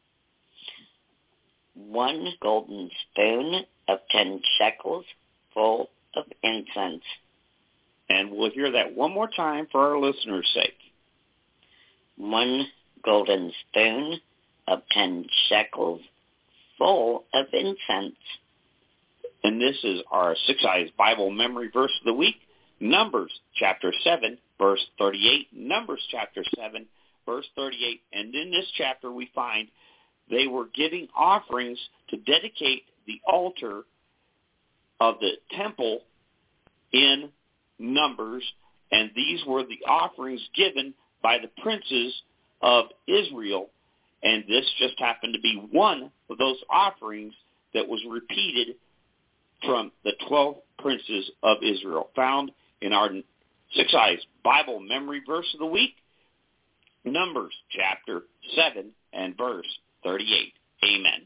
One golden spoon of ten shekels full of incense. And we'll hear that one more time for our listeners' sake. One golden spoon of ten shekels full of incense. And this is our Six Eyes Bible Memory Verse of the Week, Numbers chapter seven, verse thirty-eight. Numbers chapter seven, verse thirty-eight. And in this chapter we find they were giving offerings to dedicate the altar of the temple in Numbers, and these were the offerings given by the princes of Israel, and this just happened to be one of those offerings that was repeated from the twelve princes of Israel, found in our Six Eyes Bible Memory Verse of the Week, Numbers chapter seven and verse thirty-eight. Amen.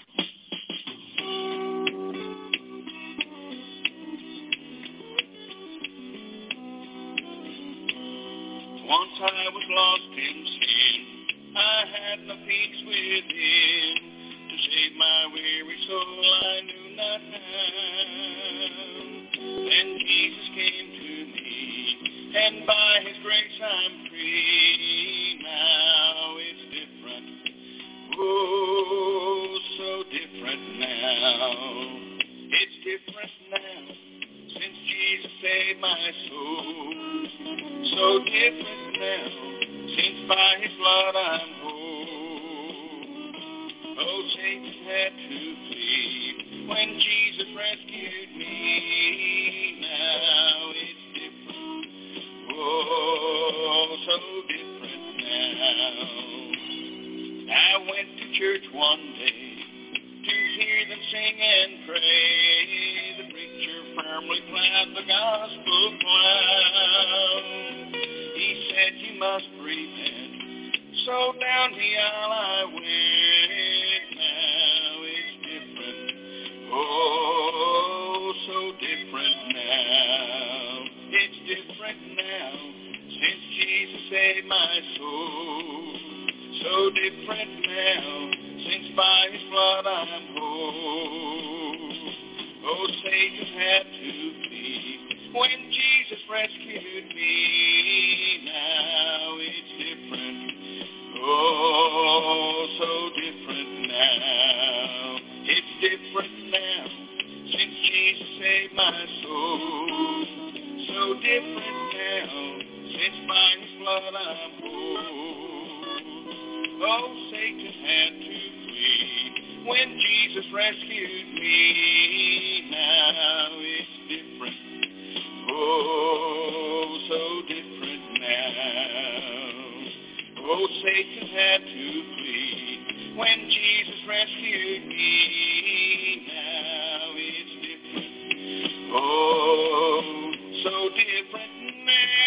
Once I was lost in sin, I had no peace within. To save my weary soul, I knew not how. Then Jesus came to me, and by His grace I'm free. Now it's different, oh, so different now. It's different now, since Jesus saved my soul. So different now, since by His blood I'm whole. Oh, Satan had to flee when Jesus rescued me. Now it's different, Oh, so different now. I went to church one day to hear them sing and pray. The preacher firmly plowed the gospel plow. He said you must repent. So down the aisle I went. Now it's different. Oh, so different now. It's different now since Jesus saved my soul. So different now since by his blood I'm whole. Oh, Satan had to flee when Jesus rescued me. Now it's different. Oh, so different now. It's different now since Jesus saved my soul. So different now since by his blood I'm whole. Oh, Satan had to flee when Jesus rescued me. Now it's different. Oh, so different now. Oh, Satan had to flee when Jesus rescued me. Now it's different. Oh, so different now.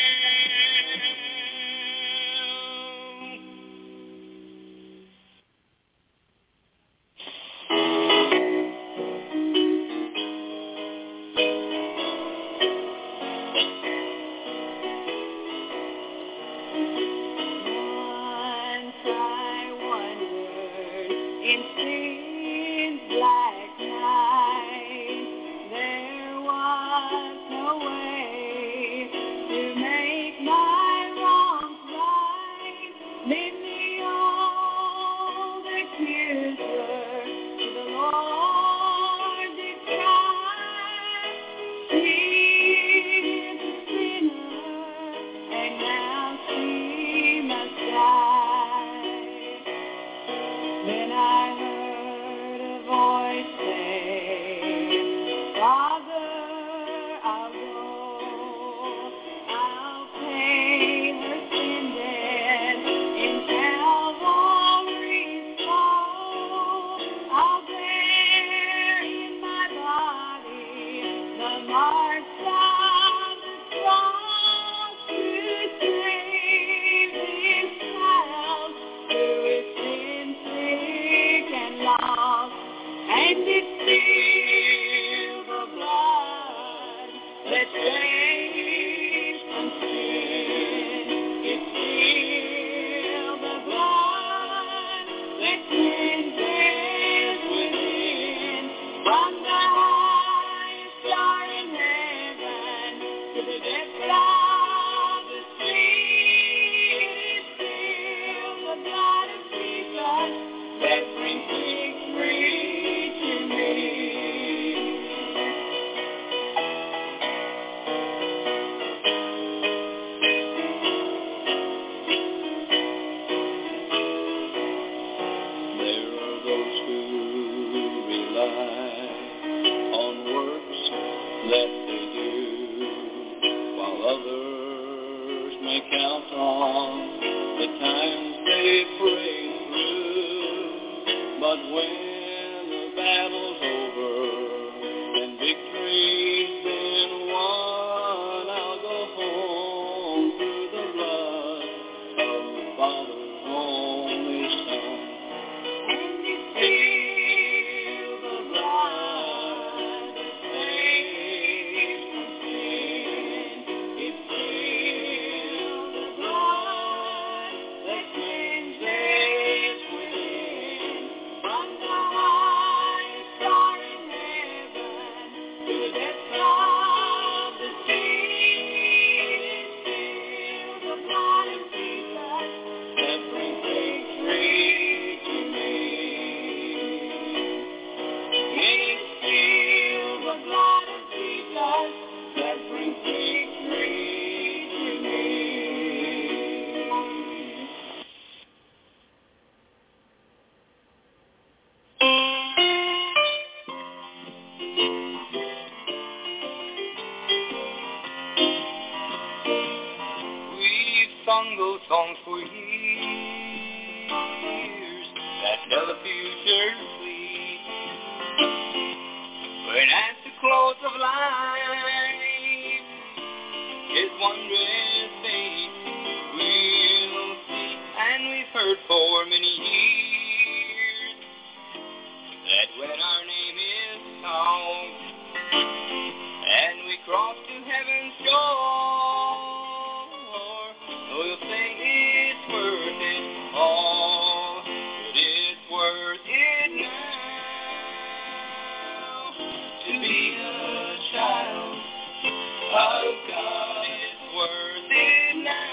Say for years that tell the future sweet. When at the close of life, His wondrous face we'll see, and we've heard for many years that when our name is called and we cross to heaven's shore, we'll say it's worth it all, but it's worth it now to be a child of God. It's worth it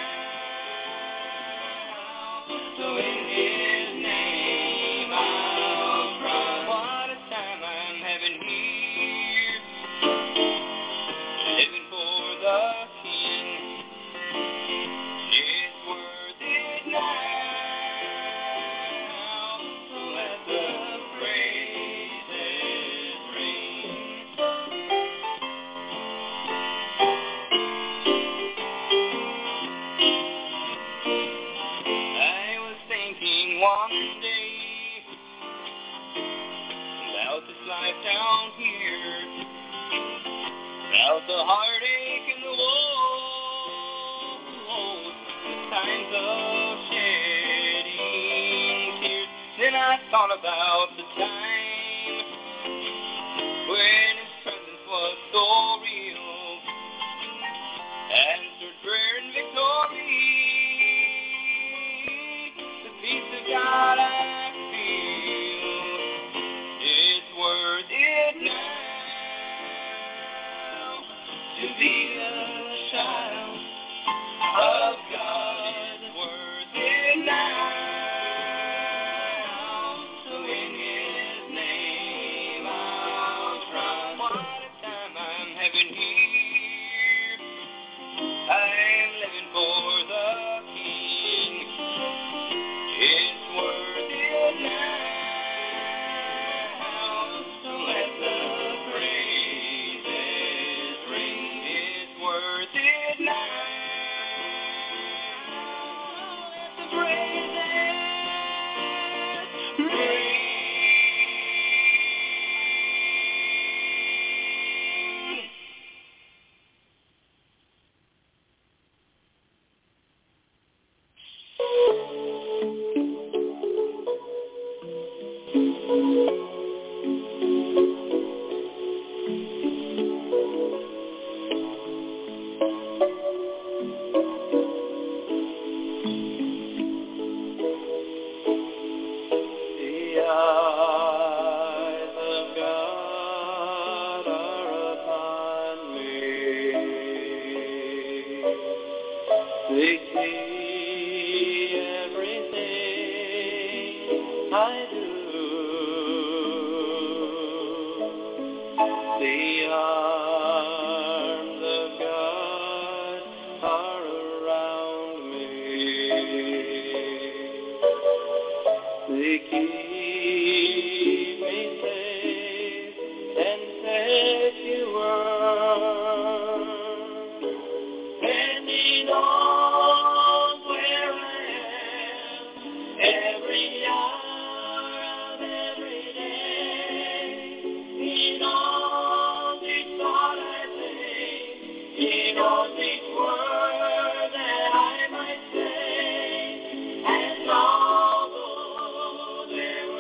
now, so in His name I'll try. What a time I'm having here, living for the King. It's worth it now, so let the praises ring. I was thinking one day about this life down here, about the heartache and the woes, the times of shedding tears. Then I thought about the time when His presence was so real, answered prayer and victory. The peace of God I feel, it's worth it now to be a child of God. It's worth it now, so in His name I'll try. What a time I'm having here, I'm living for the King. It's worth it now, so let the praises ring. It's worth it now, let the praises ring. The eyes of God are upon me. They see everything I do. The arms of God are around me. They keep me safe and secure, and He knows where I am every hour of every day. He knows each thought I think. He knows each word that I might say, and although there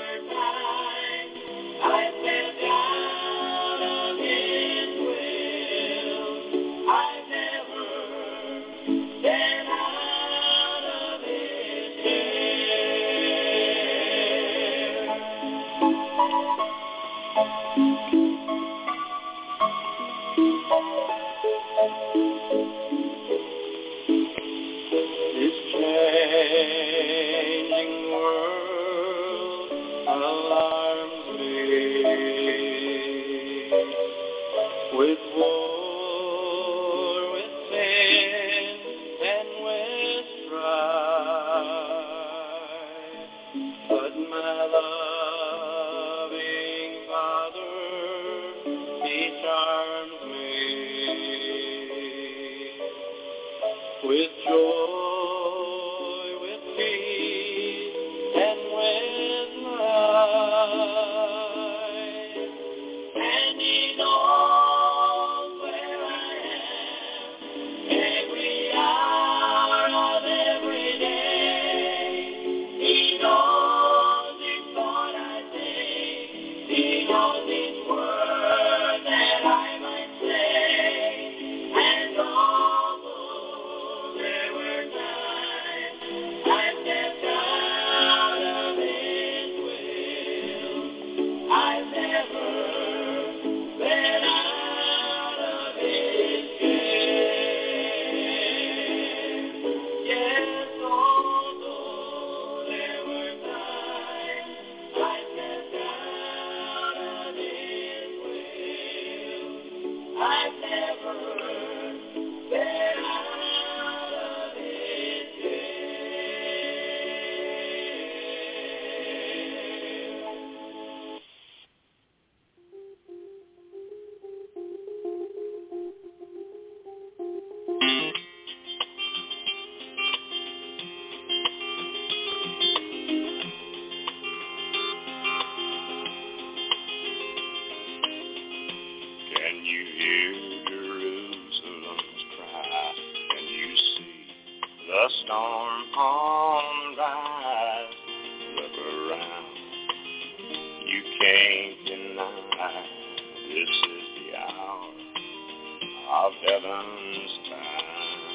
on the rise. Look around. You can't deny this is the hour of heaven's time.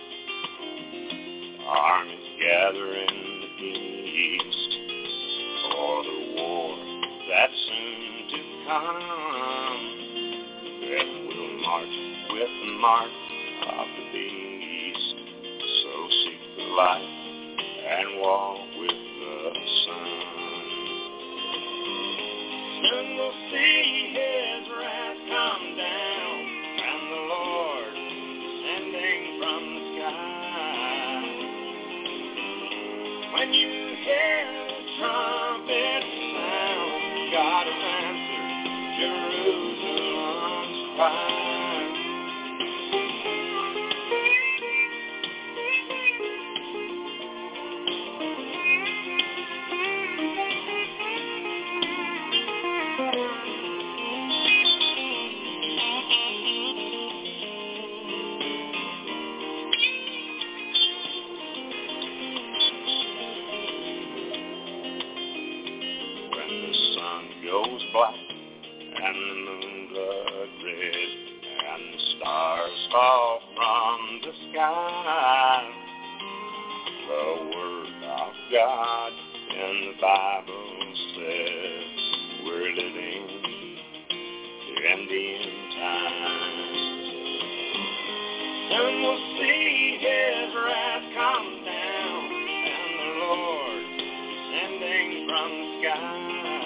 Armies gather in the east for the war that's soon to come. Then we'll march with the mark of the beast. So seek the light and walk with the sun. Soon we'll see his wrath come down, and the Lord descending from the sky. When you hear the trumpet sound, God has answered Jerusalem's cry. Goes black and the moon blood red and the stars fall from the sky. The word of God in the Bible says we're living in the end times. Soon we'll see his wrath come down and the Lord descending from the sky.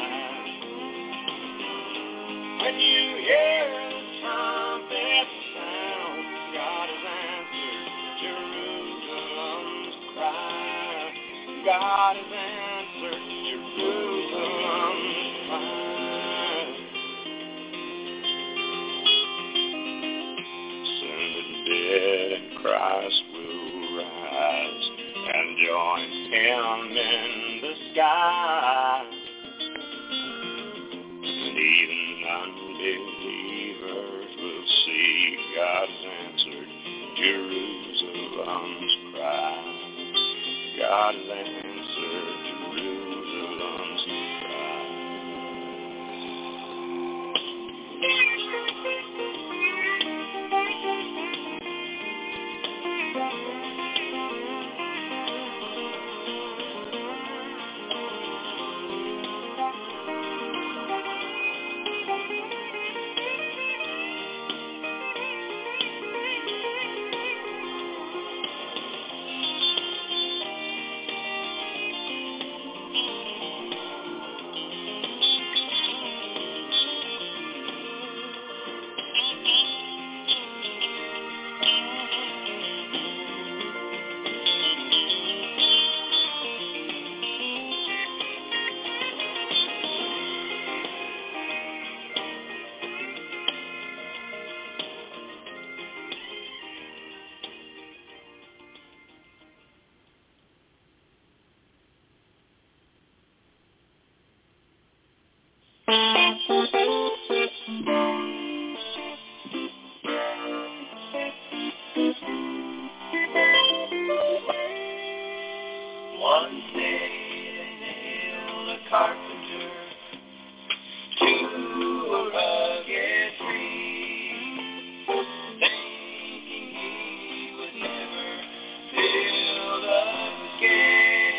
When you hear the trumpet sound, God has answered Jerusalem's cry. God has answered Jerusalem's cry. Soon the dead in Christ will rise and join him in the sky. And even unbelievers will see God's answered Jerusalem's cry. God's answered Jerusalem's cry. One day they nailed a carpenter to a rugged tree, thinking he would never build up again.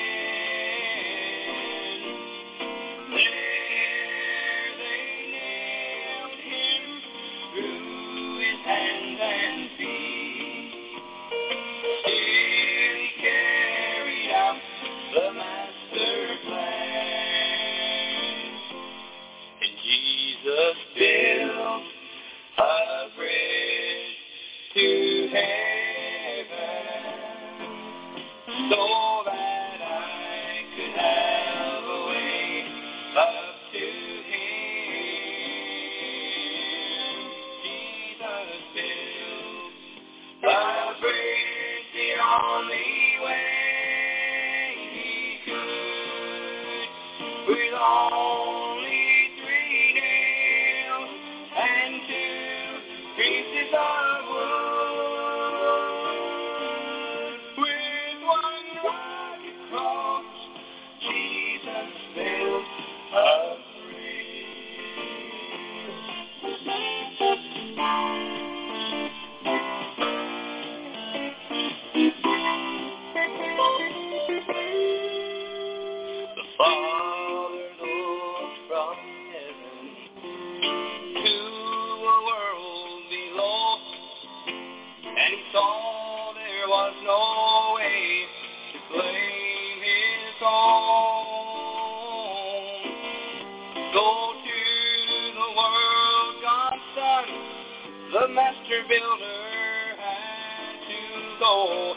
There they nailed him through his hands and feet. Still he carried out the master plan, and Jesus built a bridge to heaven, so that I could have a way up to him. Jesus built a bridge the only way with only three nails and two pieces of wood. With one rod builder had to go.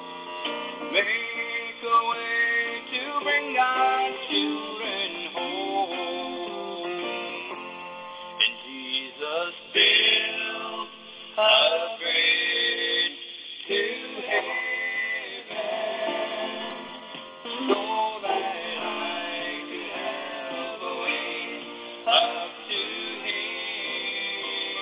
Make a way to bring God's children home. And Jesus built a bridge to heaven so that I could have a way up to Him.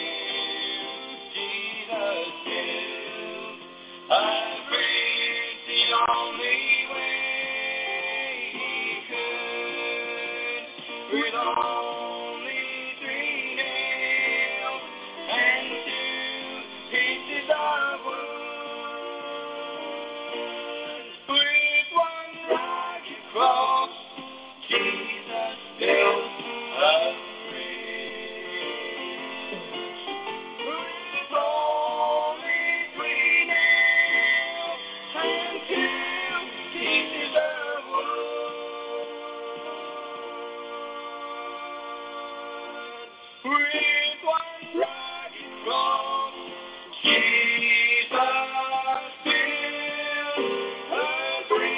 Jesus built a bridge the only way He could, with only three nails and two pieces of wood. With one rugged cross, Jesus built a bridge. With only three nails and two pieces of wood. With one rugged cross, Jesus built a bridge.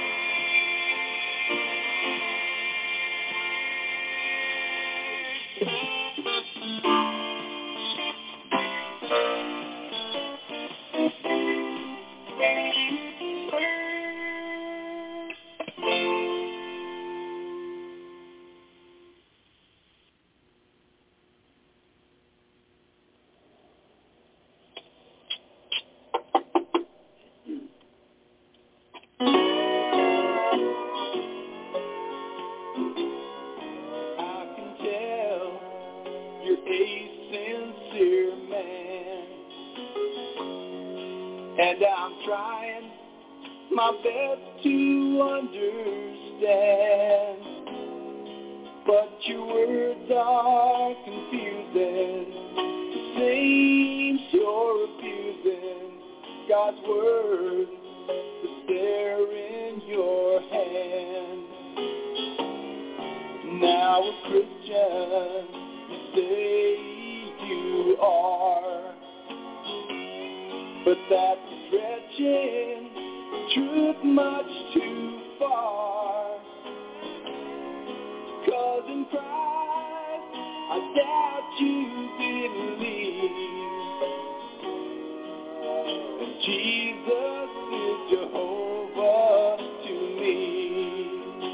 I can tell you're a sincere man, and I'm trying my best to understand, but your words are confusing. It seems you're abusing God's word that's there in your hand. Now a Christian, you say you are, but that's stretching truth much too far. 'Cause in Christ I doubt you believe, and Jesus is Jehovah to me.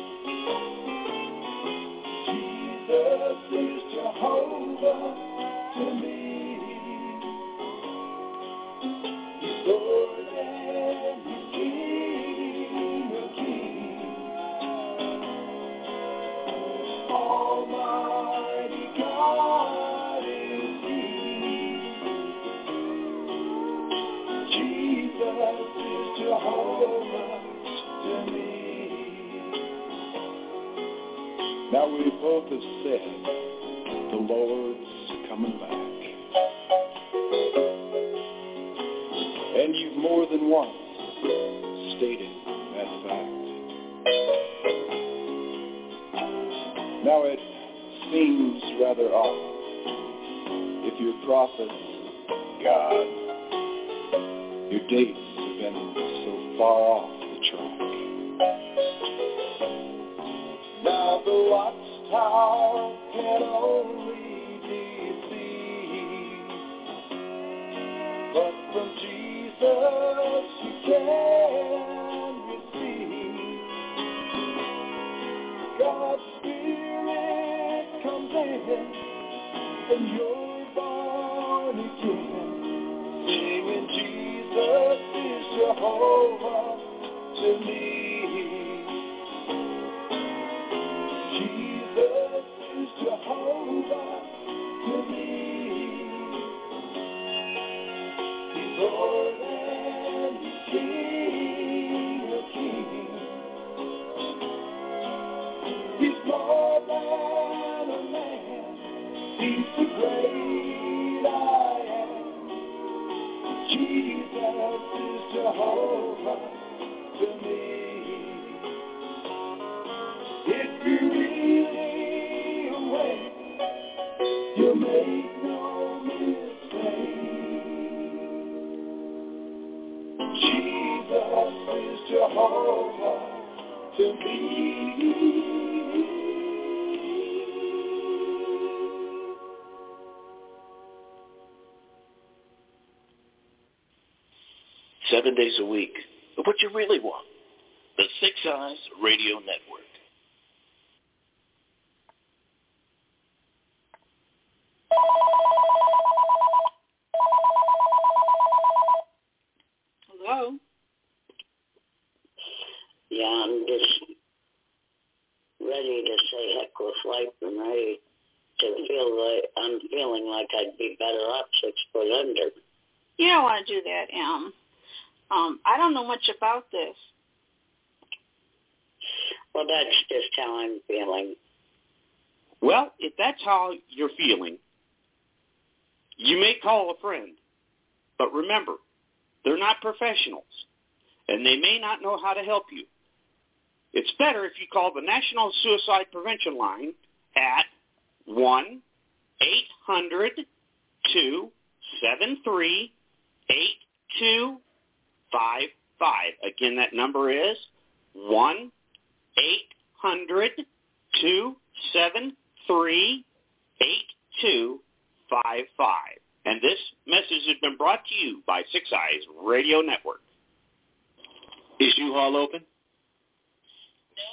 Jesus is Jehovah to me. He's Lord and He's King of kings. Almighty God is He. Jesus is Jehovah to me. Now we both have said the Lord's coming back, and you've more than once stated that fact. Now it seems rather odd if your prophets, God, your dates have been so far off the track. Now the watchtower can only deceive, but from Jesus you can receive. God's Spirit comes in and you're born again, singing Jesus is Jehovah to me. Jesus is Jehovah to me. He's Lord and He's King of kings. He's more than a man. He's the great I am. Jesus is Jehovah to me. If you really awake, you'll make no mistake. to me. Seven days a week. But what you really want? The Six Eyes Radio Network. Hello? Yeah, I'm just ready to say heck with life and ready to feel like I'm feeling like I'd be better off six foot under. You don't want to do that, Em. Um, I don't know much about this. Well, that's just how I'm feeling. Well, if that's how you're feeling, you may call a friend. But remember, they're not professionals, and they may not know how to help you. It's better if you call the National Suicide Prevention Line at one eight hundred two seven three eight two five five. Again, that number is one eight hundred two seven three eight two five five. And this message has been brought to you by Six Eyes Radio Network. Is U-Haul open? No.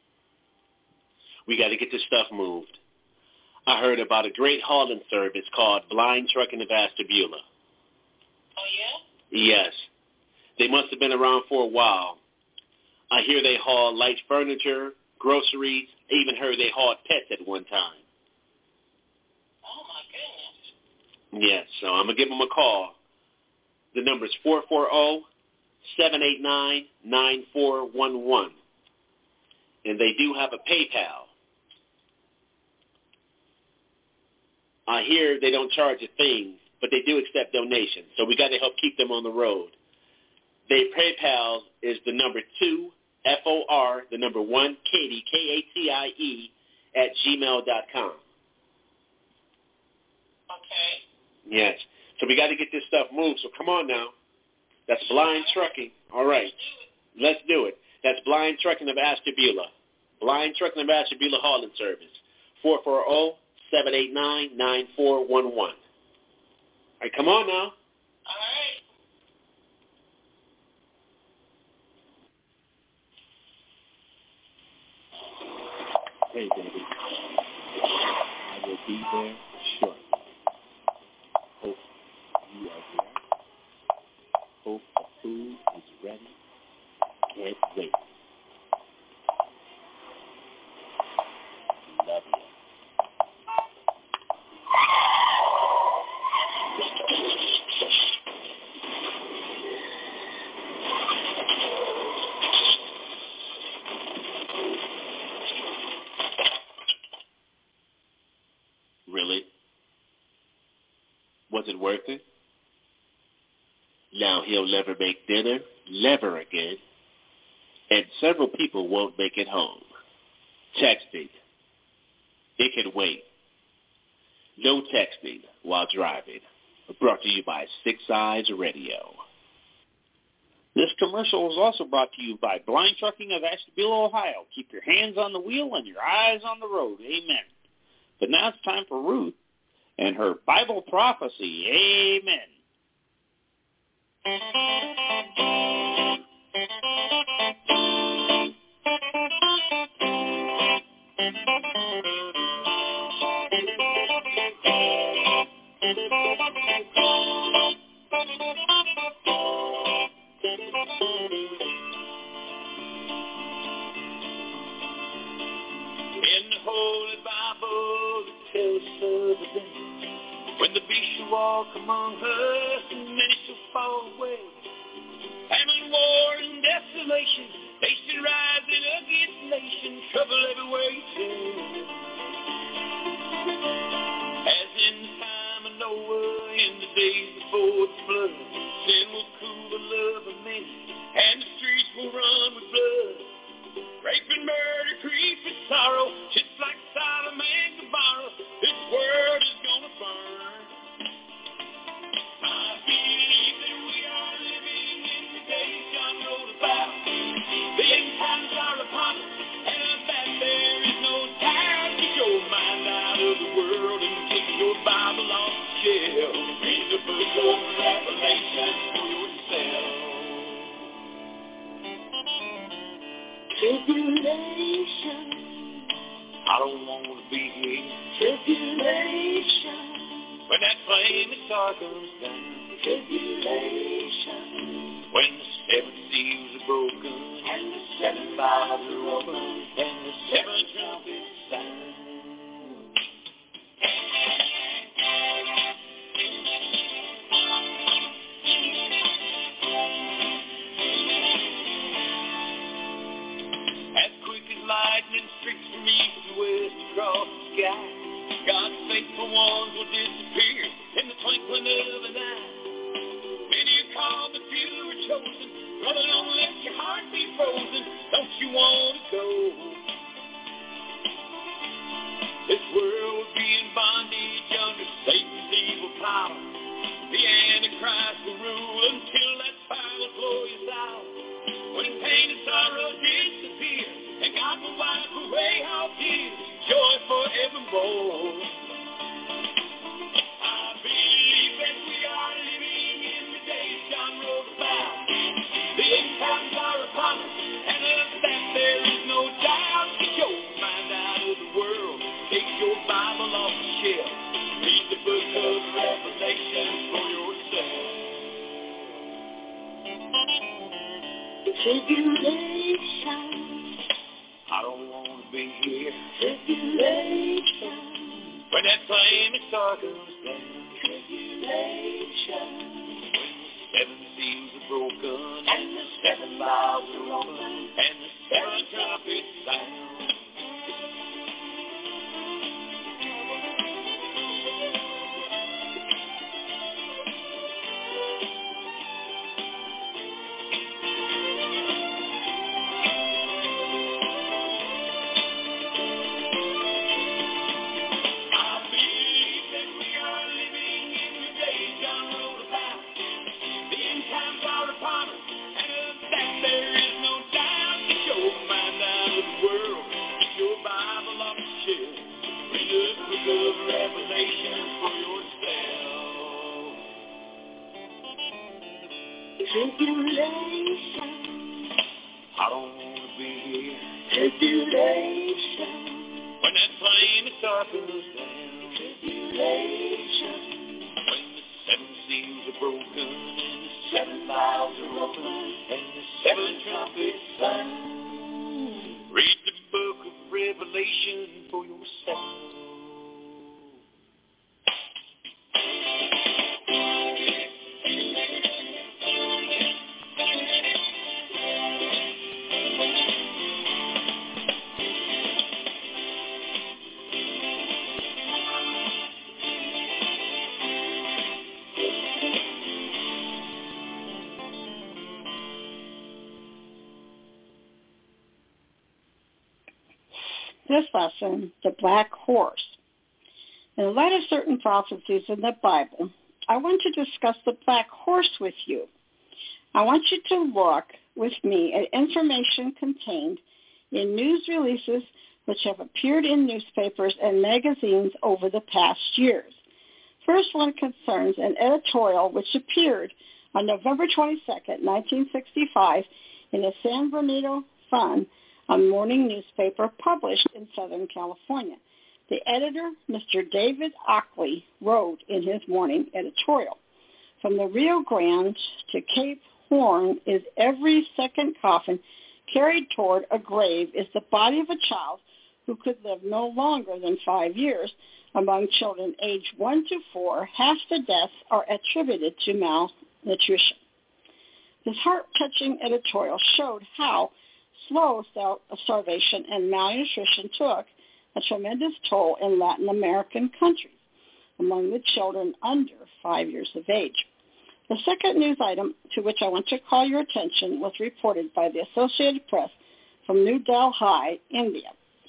We got to get this stuff moved. I heard about a great hauling service called Blind Trucking of Ashtabula. Oh, yeah? Yes. They must have been around for a while. I hear they haul light furniture, groceries. I even heard they hauled pets at one time. Oh, my goodness. Yes, so I'm going to give them a call. The number is four four zero, seven eight nine, nine four one one. And they do have a PayPal. I hear they don't charge a thing, but they do accept donations, so we got to help keep them on the road. Their PayPal is the number two, F O R, the number one, Katie, K A T I E, at gmail dot com. Okay. Yes. So we got to get this stuff moved, so come on now. That's Blind Trucking. All right. Let's do it. That's Blind Trucking of Ashtabula. Blind Trucking of Ashtabula Hauling Service. four four zero, seven eight nine, nine four one one. All right, come on now. All right. Hey, baby. I will be there shortly. Hope you are there. Hope the food is ready. Can't wait. Love you. Really? Was it worth it? Now he'll never make dinner, never again. And several people won't make it home. Texting. It can wait. No texting while driving. Brought to you by Six Eyes Radio. This commercial is also brought to you by Blind Trucking of Ashtabula, Ohio. Keep your hands on the wheel and your eyes on the road. Amen. But now it's time for Ruth and her Bible prophecy. Amen. In the Holy Bible, it tells us of the day when the beast shall walk among us and many shall fall away. Famine, war, and desolation, nation rising against nation, trouble everywhere you turn. As in the time of Noah, in the days before the flood, sin will cool the love of men, and the streets will run with blood. Rape and murder, grief and sorrow, just like Sodom and Gomorrah, this world is gonna burn. I believe that we are living in the days John wrote about. The end times are upon us. Tribulation. I don't want to be here. Tribulation. When that flaming star comes down. Tribulation. When the seven seals are broken. And the seven vials are open. And the seven trumpets sound. As quick as lightning streaks from east to west across the sky, God's faithful ones will disappear in the twinkling of an eye. Many are called, but few are chosen. Brother, don't let your heart be frozen. Don't you want to go? This world will be in bondage under Satan's evil power. The Antichrist will rule until that fire will blow us out. When pain and sorrow disappear, and God will wipe away all tears, joy forevermore. I believe that we are living in the days John wrote about. The end times are upon us, and of that there is no doubt. Get your mind out of the world. Take your Bible off the shelf. Read the book of Revelation for yourself. Tribulation. I don't want to be here. Tribulation. When that flaming star comes down. Tribulation. Seven seals are broken. And the seven vials are open. And the seven trumpets sound. Tribulation. I don't want to be here. Tribulation. When that flaming star comes down. Tribulation. When the seven seals are broken and the Seven vials are open. and the seven trumpets sound. Read the book of Revelation for yourself. This lesson, the black horse. In light of certain prophecies in the Bible, I want to discuss the black horse with you. I want you to look with me at information contained in news releases which have appeared in newspapers and magazines over the past years. First one concerns an editorial which appeared on November twenty-second, nineteen sixty-five in the San Bernardino Sun, a morning newspaper published in Southern California. The editor, Mister David Ockley, wrote in his morning editorial, "From the Rio Grande to Cape Horn is every second coffin carried toward a grave is the body of a child who could live no longer than five years. Among children aged one to four, half the deaths are attributed to malnutrition." This heart-touching editorial showed how slow starvation and malnutrition took a tremendous toll in Latin American countries among the children under five years of age. The second news item to which I want to call your attention was reported by the Associated Press from New Delhi, India.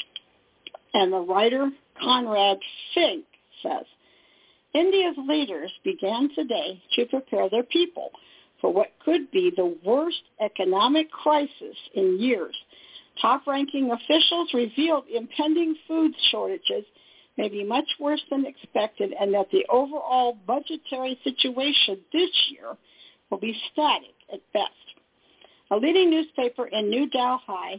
And the writer Conrad Fink says, India's leaders began today to prepare their people for what could be the worst economic crisis in years. Top-ranking officials revealed impending food shortages may be much worse than expected and that the overall budgetary situation this year will be static at best. A leading newspaper in New Delhi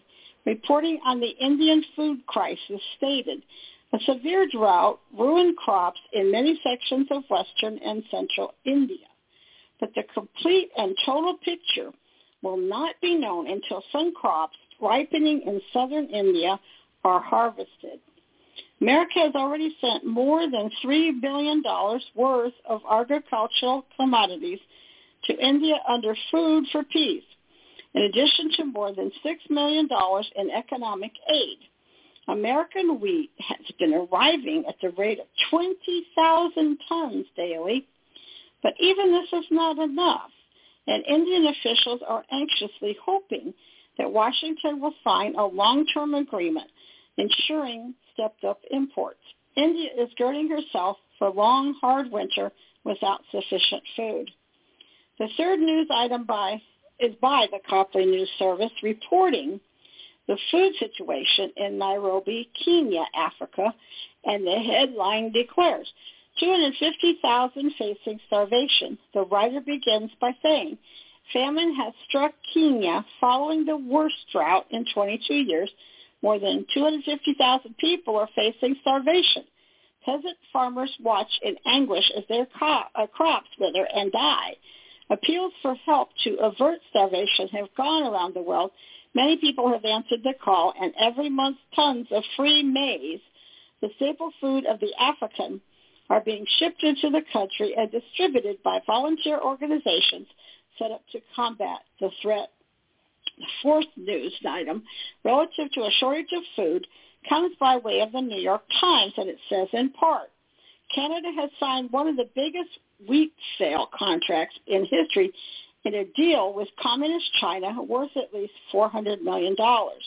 reporting on the Indian food crisis, stated, a severe drought ruined crops in many sections of western and central India. But the complete and total picture will not be known until some crops ripening in southern India are harvested. America has already sent more than three billion dollars worth of agricultural commodities to India under Food for Peace, in addition to more than six million dollars in economic aid. American wheat has been arriving at the rate of twenty thousand tons daily, but even this is not enough, and Indian officials are anxiously hoping that Washington will sign a long-term agreement ensuring stepped-up imports. India is girding herself for a long, hard winter without sufficient food. The third news item by is by the Copley News Service, reporting the food situation in Nairobi, Kenya, Africa, and the headline declares, two hundred fifty thousand facing starvation. The writer begins by saying, famine has struck Kenya following the worst drought in twenty-two years. More than two hundred fifty thousand people are facing starvation. Peasant farmers watch in anguish as their co- uh, crops wither and die. Appeals for help to avert starvation have gone around the world. Many people have answered the call, and every month tons of free maize, the staple food of the African, are being shipped into the country and distributed by volunteer organizations set up to combat the threat. The fourth news item, relative to a shortage of food, comes by way of the New York Times, and it says in part, Canada has signed one of the biggest wheat sale contracts in history in a deal with Communist China worth at least four hundred million dollars.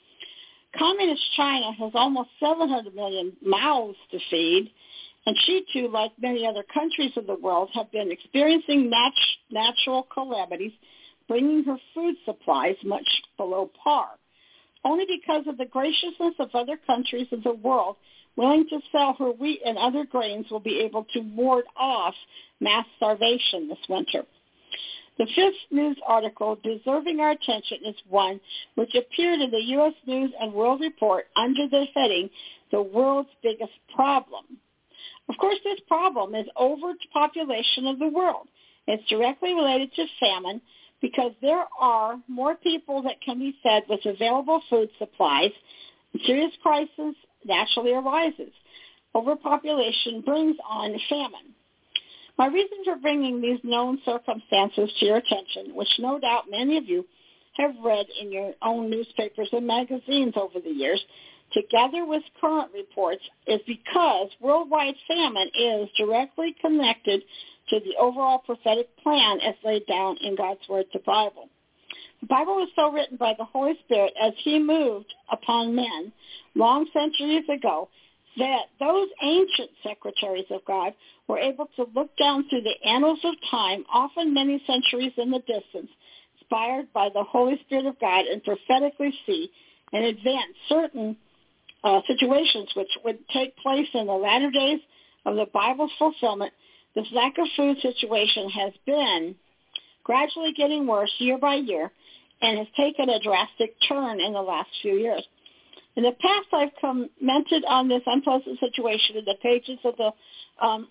Communist China has almost seven hundred million mouths to feed, and she too, like many other countries of the world, have been experiencing nat- natural calamities, bringing her food supplies much below par. Only because of the graciousness of other countries of the world willing to sell her wheat and other grains will be able to ward off mass starvation this winter. The fifth news article deserving our attention is one which appeared in the U S News and World Report under the heading, The World's Biggest Problem. Of course, this problem is overpopulation of the world. It's directly related to famine because there are more people that can be fed with available food supplies. Serious crisis naturally arises. Overpopulation brings on famine. My reason for bringing these known circumstances to your attention, which no doubt many of you have read in your own newspapers and magazines over the years, together with current reports, is because worldwide famine is directly connected to the overall prophetic plan as laid down in God's Word, the Bible. The Bible was so written by the Holy Spirit as he moved upon men long centuries ago that those ancient secretaries of God were able to look down through the annals of time, often many centuries in the distance, inspired by the Holy Spirit of God, and prophetically see and advance certain uh, situations which would take place in the latter days of the Bible's fulfillment. This lack of food situation has been gradually getting worse year by year and has taken a drastic turn in the last few years. In the past, I've commented on this unpleasant situation in the pages of the, um,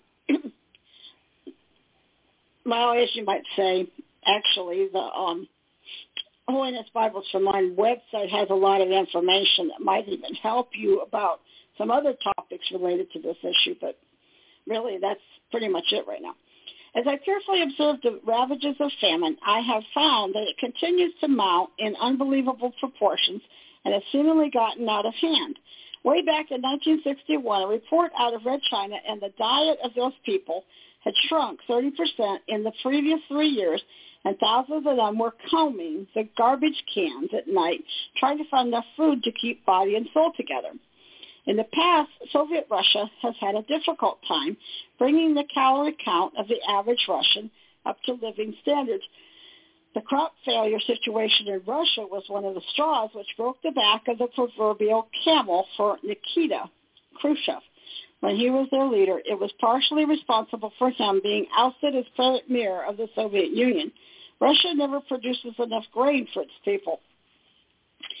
well, as you might say, actually, the um, Holiness Bibles for Mine website has a lot of information that might even help you about some other topics related to this issue, but really that's pretty much it right now. As I carefully observed the ravages of famine, I have found that it continues to mount in unbelievable proportions and has seemingly gotten out of hand. Way back in nineteen sixty-one, a report out of Red China and the diet of those people had shrunk thirty percent in the previous three years, and thousands of them were combing the garbage cans at night, trying to find enough food to keep body and soul together. In the past, Soviet Russia has had a difficult time bringing the calorie count of the average Russian up to living standards. The crop failure situation in Russia was one of the straws which broke the back of the proverbial camel for Nikita Khrushchev. When he was their leader, it was partially responsible for him being ousted as premier of the Soviet Union. Russia never produces enough grain for its people.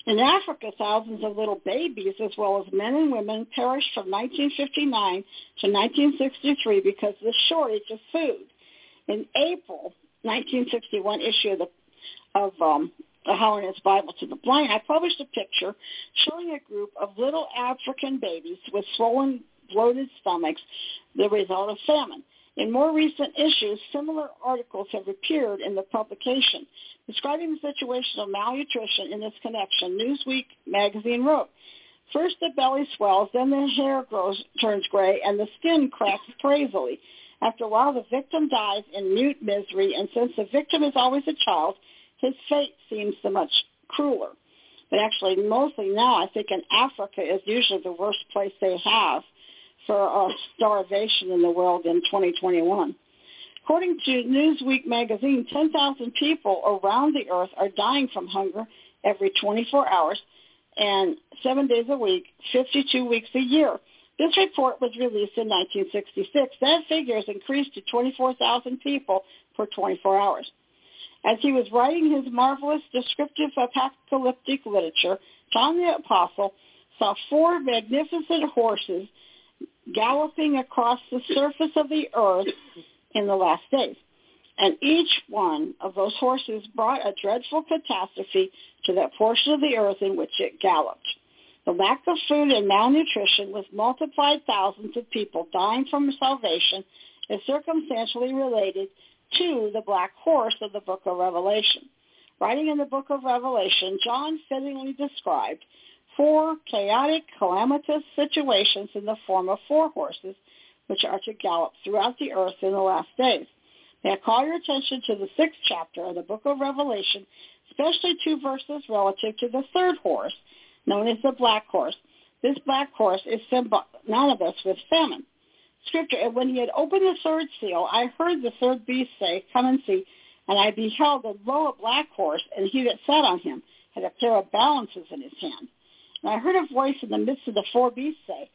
In Africa, thousands of little babies, as well as men and women, perished from nineteen fifty-nine to nineteen sixty-three because of the shortage of food. In April nineteen sixty-one issue of, the, of um, the Holiness Bible to the Blind, I published a picture showing a group of little African babies with swollen, bloated stomachs, the result of famine. In more recent issues, similar articles have appeared in the publication. Describing the situation of malnutrition in this connection, Newsweek magazine wrote, first the belly swells, then the hair grows, turns gray, and the skin cracks crazily. After a while, the victim dies in mute misery, and since the victim is always a child, his fate seems so much crueler. But actually, mostly now, I think in Africa is usually the worst place they have for uh, starvation in the world in twenty twenty-one. According to Newsweek magazine, ten thousand people around the earth are dying from hunger every twenty-four hours and seven days a week, fifty-two weeks a year. This report was released in nineteen sixty-six. That figure has increased to twenty-four thousand people per twenty-four hours. As he was writing his marvelous descriptive apocalyptic literature, John the Apostle saw four magnificent horses galloping across the surface of the earth in the last days. And each one of those horses brought a dreadful catastrophe to that portion of the earth in which it galloped. The lack of food and malnutrition, with multiplied thousands of people dying from starvation, is circumstantially related to the black horse of the book of Revelation. Writing in the book of Revelation, John fittingly described four chaotic, calamitous situations in the form of four horses, which are to gallop throughout the earth in the last days. May I call your attention to the sixth chapter of the book of Revelation, especially two verses relative to the third horse, known as the black horse. This black horse is synonymous with famine. Scripture, and when he had opened the third seal, I heard the third beast say, come and see. And I beheld, and lo, a black horse, and he that sat on him had a pair of balances in his hand. And I heard a voice in the midst of the four beasts say,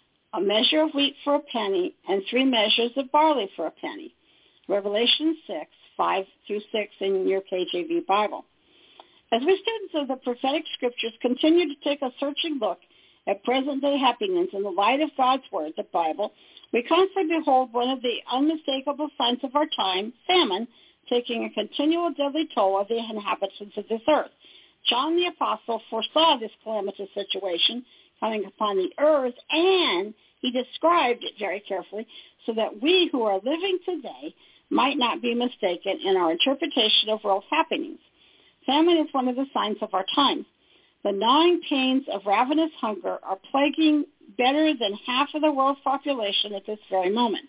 a measure of wheat for a penny, and three measures of barley for a penny. Revelation six, five through six in your K J V Bible. As we students of the prophetic scriptures continue to take a searching look at present-day happenings in the light of God's Word, the Bible, we constantly behold one of the unmistakable signs of our time, famine, taking a continual deadly toll of the inhabitants of this earth. John the Apostle foresaw this calamitous situation coming upon the earth, and he described it very carefully so that we who are living today might not be mistaken in our interpretation of world happenings. Famine is one of the signs of our time. The gnawing pains of ravenous hunger are plaguing better than half of the world's population at this very moment.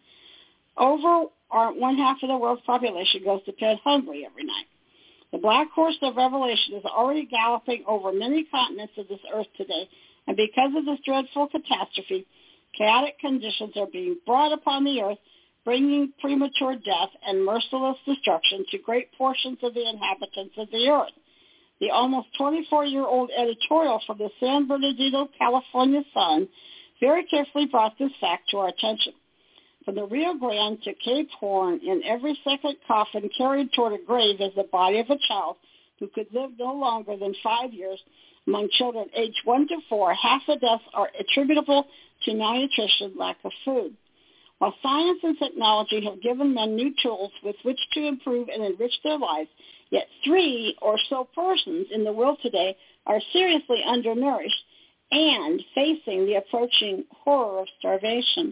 Over or one half of the world's population goes to bed hungry every night. The black horse of Revelation is already galloping over many continents of this earth today, and because of this dreadful catastrophe, chaotic conditions are being brought upon the earth, bringing premature death and merciless destruction to great portions of the inhabitants of the earth. The almost twenty-four-year-old editorial from the San Bernardino, California Sun very carefully brought this fact to our attention. From the Rio Grande to Cape Horn, in every second coffin carried toward a grave is the body of a child who could live no longer than five years. Among children aged one to four, half the deaths are attributable to malnutrition, lack of food. While science and technology have given men new tools with which to improve and enrich their lives, yet three or so persons in the world today are seriously undernourished and facing the approaching horror of starvation.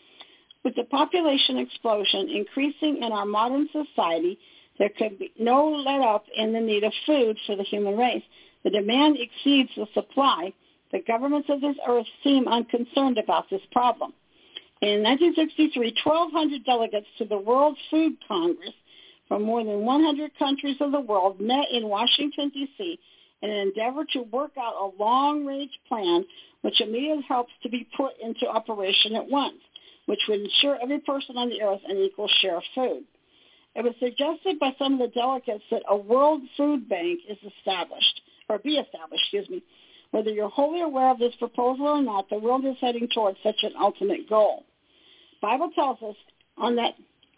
With the population explosion increasing in our modern society, there could be no let-up in the need of food for the human race. The demand exceeds the supply. The governments of this earth seem unconcerned about this problem. In nineteen sixty-three, twelve hundred delegates to the World Food Congress from more than one hundred countries of the world met in Washington, D C in an endeavor to work out a long-range plan which immediately helps to be put into operation at once, which would ensure every person on the earth an equal share of food. It was suggested by some of the delegates that a World Food Bank is established, or be established, excuse me. Whether you're wholly aware of this proposal or not, the world is heading towards such an ultimate goal. The Bible tells us on that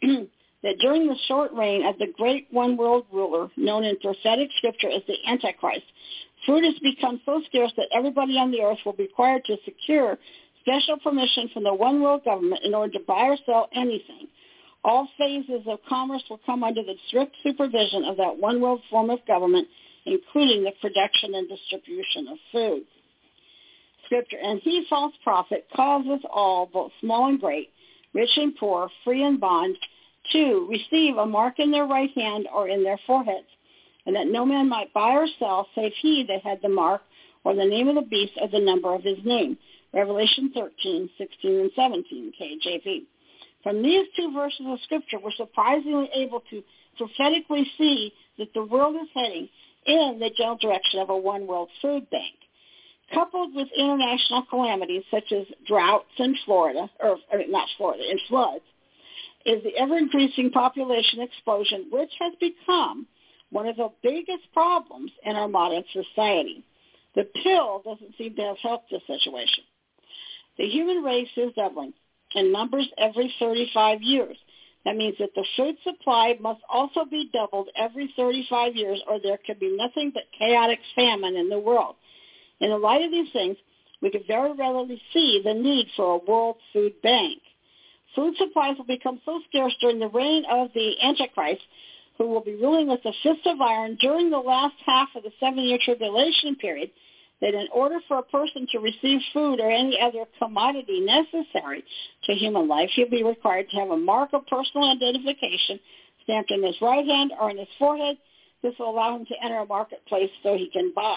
that during the short reign of the great one world ruler, known in prophetic scripture as the Antichrist, Food has become so scarce that everybody on the earth will be required to secure special permission from the one world government in order to buy or sell anything. All phases of commerce will come under the strict supervision of that one world form of government, including the production and distribution of food. Scripture, and he, false prophet, calls us all, both small and great, rich and poor, free and bond, to receive a mark in their right hand or in their foreheads, and that no man might buy or sell save he that had the mark or the name of the beast or the number of his name. Revelation thirteen, sixteen, and seventeen, K J V. From these two verses of Scripture, we're surprisingly able to prophetically see that the world is heading in the general direction of a one-world food bank. Coupled with international calamities such as droughts in Florida, or I mean, not Florida, in floods, is the ever-increasing population explosion, which has become one of the biggest problems in our modern society. The pill doesn't seem to have helped this situation. The human race is doubling in numbers every thirty-five years. That means that the food supply must also be doubled every thirty-five years, or there could be nothing but chaotic famine in the world. In the light of these things, we could very readily see the need for a world food bank. Food supplies will become so scarce during the reign of the Antichrist, who will be ruling with the fist of iron during the last half of the seven-year tribulation period, that in order for a person to receive food or any other commodity necessary to human life, he'll be required to have a mark of personal identification stamped in his right hand or in his forehead. This will allow him to enter a marketplace so he can buy.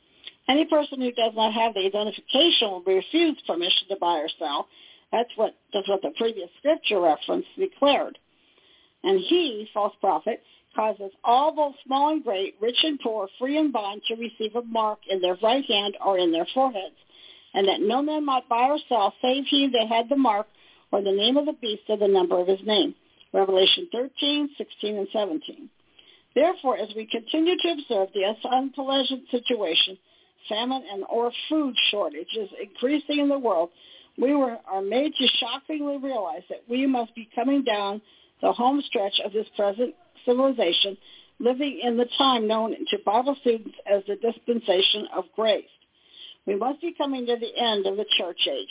Any person who does not have the identification will be refused permission to buy or sell. That's what, that's what the previous scripture reference declared. And he, false prophet, causes all, both small and great, rich and poor, free and bond, to receive a mark in their right hand or in their foreheads, and that no man might buy or sell save he that had the mark or the name of the beast or the number of his name. Revelation thirteen, sixteen, and seventeen. Therefore, as we continue to observe the unpleasant situation, famine and or food shortages increasing in the world, we were, are made to shockingly realize that we must be coming down the home stretch of this present civilization, living in the time known to Bible students as the dispensation of grace. We must be coming to the end of the church age.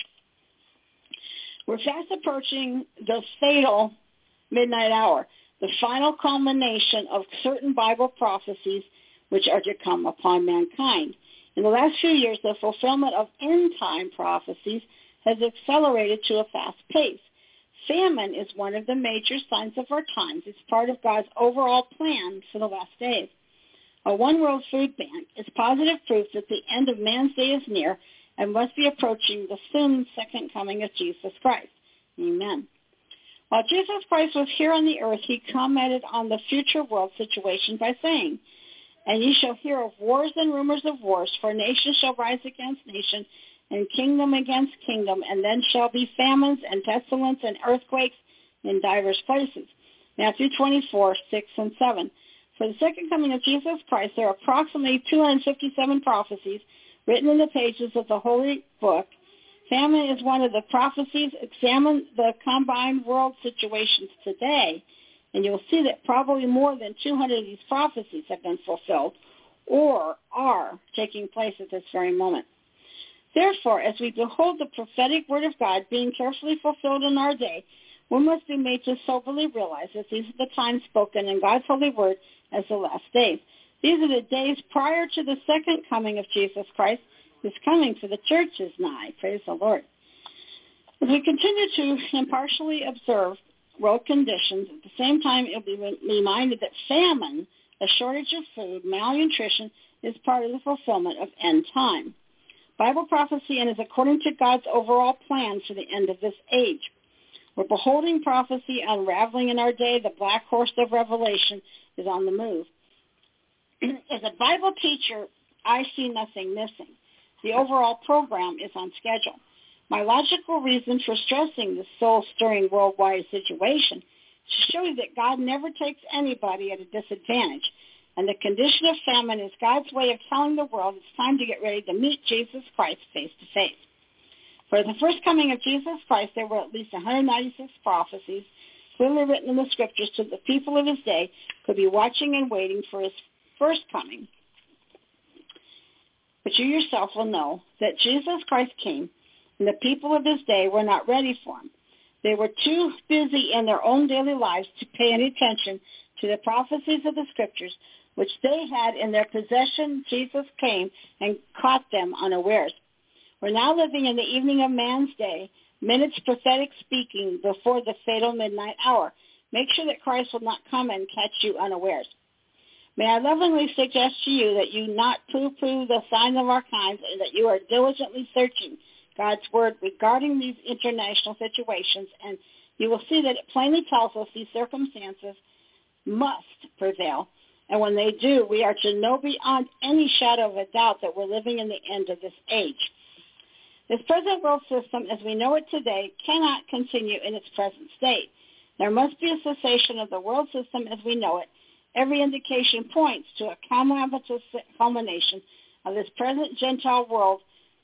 We're fast approaching the fatal midnight hour, the final culmination of certain Bible prophecies which are to come upon mankind. In the last few years, the fulfillment of end-time prophecies has accelerated to a fast pace. Famine is one of the major signs of our times. It's part of God's overall plan for the last days. A one-world food bank is positive proof that the end of man's day is near and must be approaching the soon second coming of Jesus Christ. Amen. While Jesus Christ was here on the earth, he commented on the future world situation by saying, "And ye shall hear of wars and rumors of wars, for nation shall rise against nation, and kingdom against kingdom, and then shall be famines and pestilence and earthquakes in divers places." Matthew twenty-four, six and seven. For the second coming of Jesus Christ, there are approximately two hundred fifty-seven prophecies written in the pages of the Holy Book. Famine is one of the prophecies. Examine the combined world situations today, and you'll see that probably more than two hundred of these prophecies have been fulfilled or are taking place at this very moment. Therefore, as we behold the prophetic word of God being carefully fulfilled in our day, we must be made to soberly realize that these are the times spoken in God's holy word as the last days. These are the days prior to the second coming of Jesus Christ. His coming for the church is nigh. Praise the Lord. As we continue to impartially observe world conditions, at the same time you'll be reminded that famine, a shortage of food, malnutrition, is part of the fulfillment of end time. Bible prophecy and is according to God's overall plan for the end of this age. We're beholding prophecy unraveling in our day. The black horse of Revelation is on the move. As a Bible teacher, I see nothing missing. The overall program is on schedule. My logical reason for stressing this soul-stirring worldwide situation is to show you that God never takes anybody at a disadvantage. And the condition of famine is God's way of telling the world it's time to get ready to meet Jesus Christ face to face. For the first coming of Jesus Christ, there were at least one hundred ninety-six prophecies clearly written in the scriptures so the people of his day could be watching and waiting for his first coming. But you yourself will know that Jesus Christ came, and the people of his day were not ready for him. They were too busy in their own daily lives to pay any attention to the prophecies of the Scriptures, which they had in their possession. Jesus came and caught them unawares. We're now living in the evening of man's day, minutes prophetic speaking before the fatal midnight hour. Make sure that Christ will not come and catch you unawares. May I lovingly suggest to you that you not poo-poo the signs of our kinds, and that you are diligently searching God's word regarding these international situations, and you will see that it plainly tells us these circumstances must prevail. And when they do, we are to know beyond any shadow of a doubt that we're living in the end of this age. This present world system, as we know it today, cannot continue in its present state. There must be a cessation of the world system as we know it. Every indication points to a calamitous culmination of this present Gentile world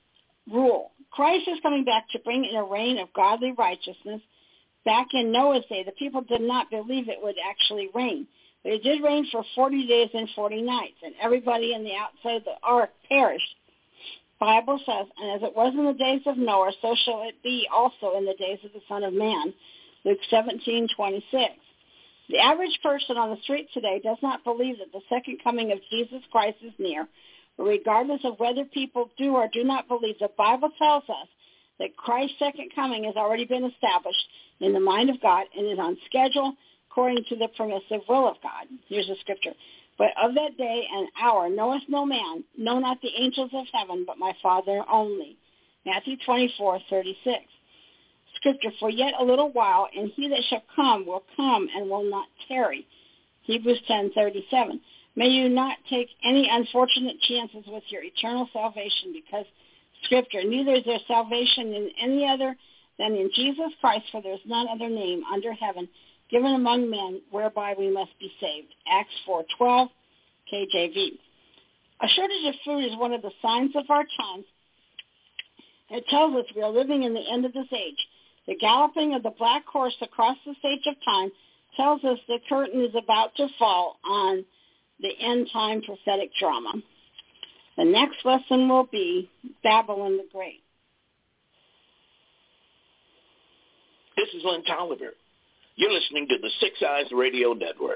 rule. Christ is coming back to bring in a reign of godly righteousness. Back in Noah's day, the people did not believe it would actually rain. But it did rain for forty days and forty nights, and everybody in the outside of the ark perished. The Bible says, and as it was in the days of Noah, so shall it be also in the days of the Son of Man. Luke seventeen twenty-six. The average person on the street today does not believe that the second coming of Jesus Christ is near. But regardless of whether people do or do not believe, the Bible tells us that Christ's second coming has already been established in the mind of God and is on schedule according to the permissive will of God. Here's the scripture. But of that day and hour knoweth no man, no not the angels of heaven, but my Father only. Matthew twenty-four thirty-six. Scripture, for yet a little while, and he that shall come will come and will not tarry. Hebrews ten thirty-seven. May you not take any unfortunate chances with your eternal salvation, because Scripture, neither is there salvation in any other than in Jesus Christ, for there is none other name under heaven given among men whereby we must be saved. Acts four twelve, K J V. A shortage of food is one of the signs of our times. It tells us we are living in the end of this age. The galloping of the black horse across the stage of time tells us the curtain is about to fall on the end-time prophetic drama. The next lesson will be Babylon the Great. This is Lynn Tolliver. You're listening to the Six Eyes Radio Network.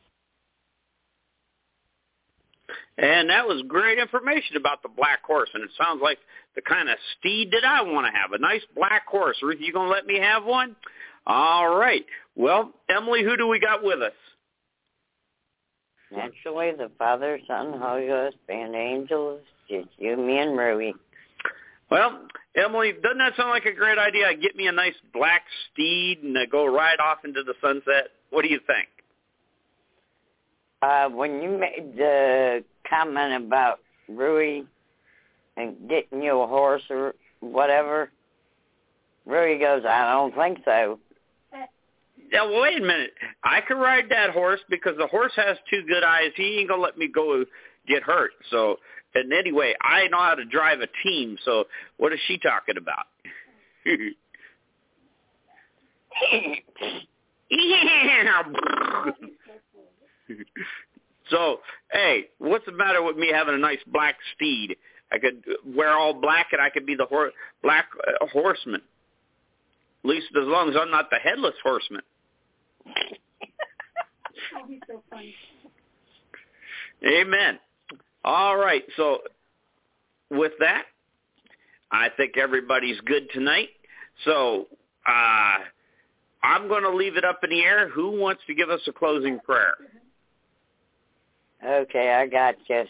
And that was great information about the black horse, and it sounds like the kind of steed that I want to have, a nice black horse. Ruth, you going to let me have one? All right. Well, Emily, who do we got with us? Naturally, the Father, Son, Holy Ghost, and angels, just you, me, and Ruby. Well, Emily, doesn't that sound like a great idea? I get me a nice black steed and I go right off into the sunset. What do you think? Uh, when you made the comment about Rui and getting you a horse or whatever, Rui goes, I don't think so. Yeah, well, wait a minute. I could ride that horse because the horse has two good eyes. He ain't going to let me go get hurt. So, and anyway, I know how to drive a team. So what is she talking about? So, hey, what's the matter with me having a nice black steed? I could wear all black and I could be the hor- black uh, horseman. At least as long as I'm not the headless horseman. Oh, he's so funny. Amen. All right. So with that, I think everybody's good tonight. So uh, I'm going to leave it up in the air. Who wants to give us a closing prayer? Okay, I got you.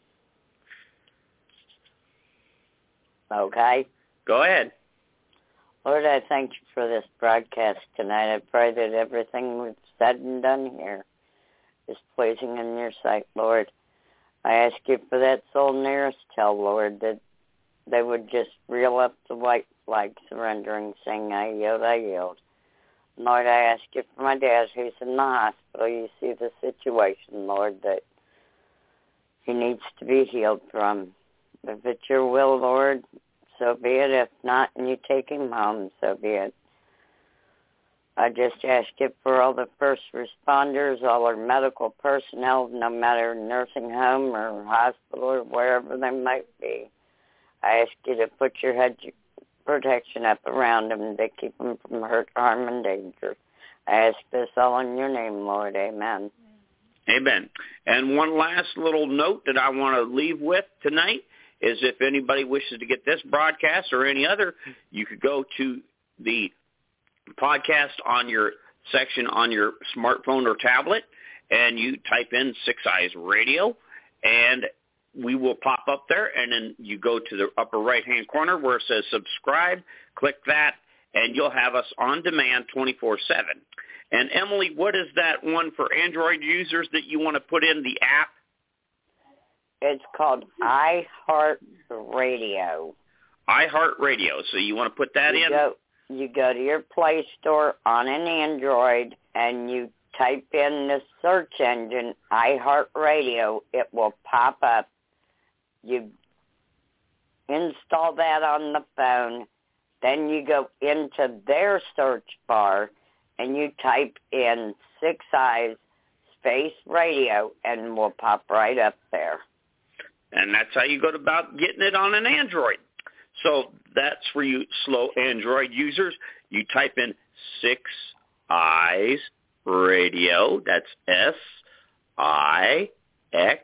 Okay. Go ahead. Lord, I thank you for this broadcast tonight. I pray that everything we've said and done here is pleasing in your sight, Lord. I ask you for that soul nearest hell, Lord, that they would just reel up the white flag, surrendering, saying, I yield, I yield. Lord, I ask you for my dad who's in the hospital. You see the situation, Lord, that he needs to be healed from. If it's your will, Lord, so be it. If not, and you take him home, so be it. I just ask it for all the first responders, all our medical personnel, no matter nursing home or hospital or wherever they might be. I ask you to put your hedge protection up around them to keep them from hurt, harm, and danger. I ask this all in your name, Lord. Amen. Amen. And one last little note that I want to leave with tonight is if anybody wishes to get this broadcast or any other, you could go to the podcast on your section on your smartphone or tablet, and you type in Six Eyes Radio, and we will pop up there, and then you go to the upper right-hand corner where it says subscribe, click that, and you'll have us on demand twenty-four seven. And Emily, what is that one for Android users that you want to put in the app? It's called iHeartRadio. iHeartRadio. So you want to put that you in? Go, you go to your Play Store on an Android, and you type in the search engine, iHeartRadio. It will pop up. You install that on the phone. Then you go into their search bar, and you type in Six Eyes Space Radio, and we'll pop right up there. And that's how you go about getting it on an Android. So that's for you slow Android users. You type in Six Eyes Radio. That's S I X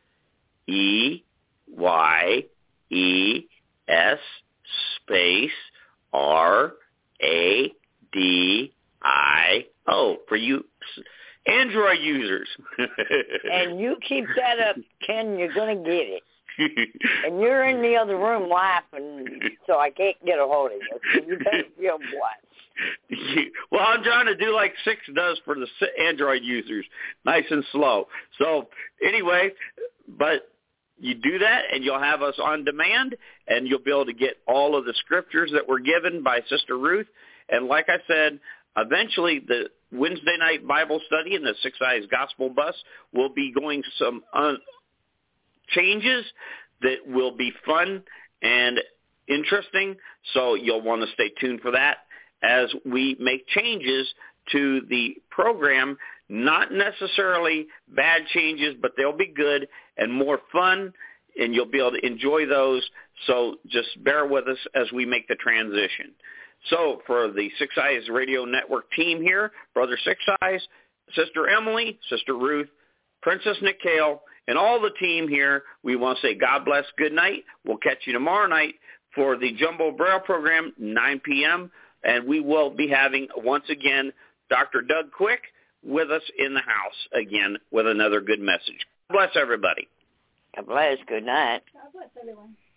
E Y E S space R A D I O for you Android users. And you keep that up, Ken, you're going to get it. And you're in the other room laughing, so I can't get a hold of you. So you better feel blessed. Well, I'm trying to do like Six does for the Android users, nice and slow. So anyway, but you do that, and you'll have us on demand, and you'll be able to get all of the scriptures that were given by Sister Ruth. And like I said, eventually the Wednesday night Bible study and the Six Eyes Gospel Bus will be going some uh, changes that will be fun and interesting. So you'll want to stay tuned for that as we make changes to the program. Not necessarily bad changes, but they'll be good and more fun, and you'll be able to enjoy those. So just bear with us as we make the transition. So for the Six Eyes Radio Network team here, Brother Six Eyes, Sister Emily, Sister Ruth, Princess Nicole, and all the team here, we want to say God bless, good night. We'll catch you tomorrow night for the Jumbo Braille program, nine p.m., and we will be having, once again, Doctor Doug Quick with us in the house again with another good message. God bless everybody. God bless. Good night. God bless everyone.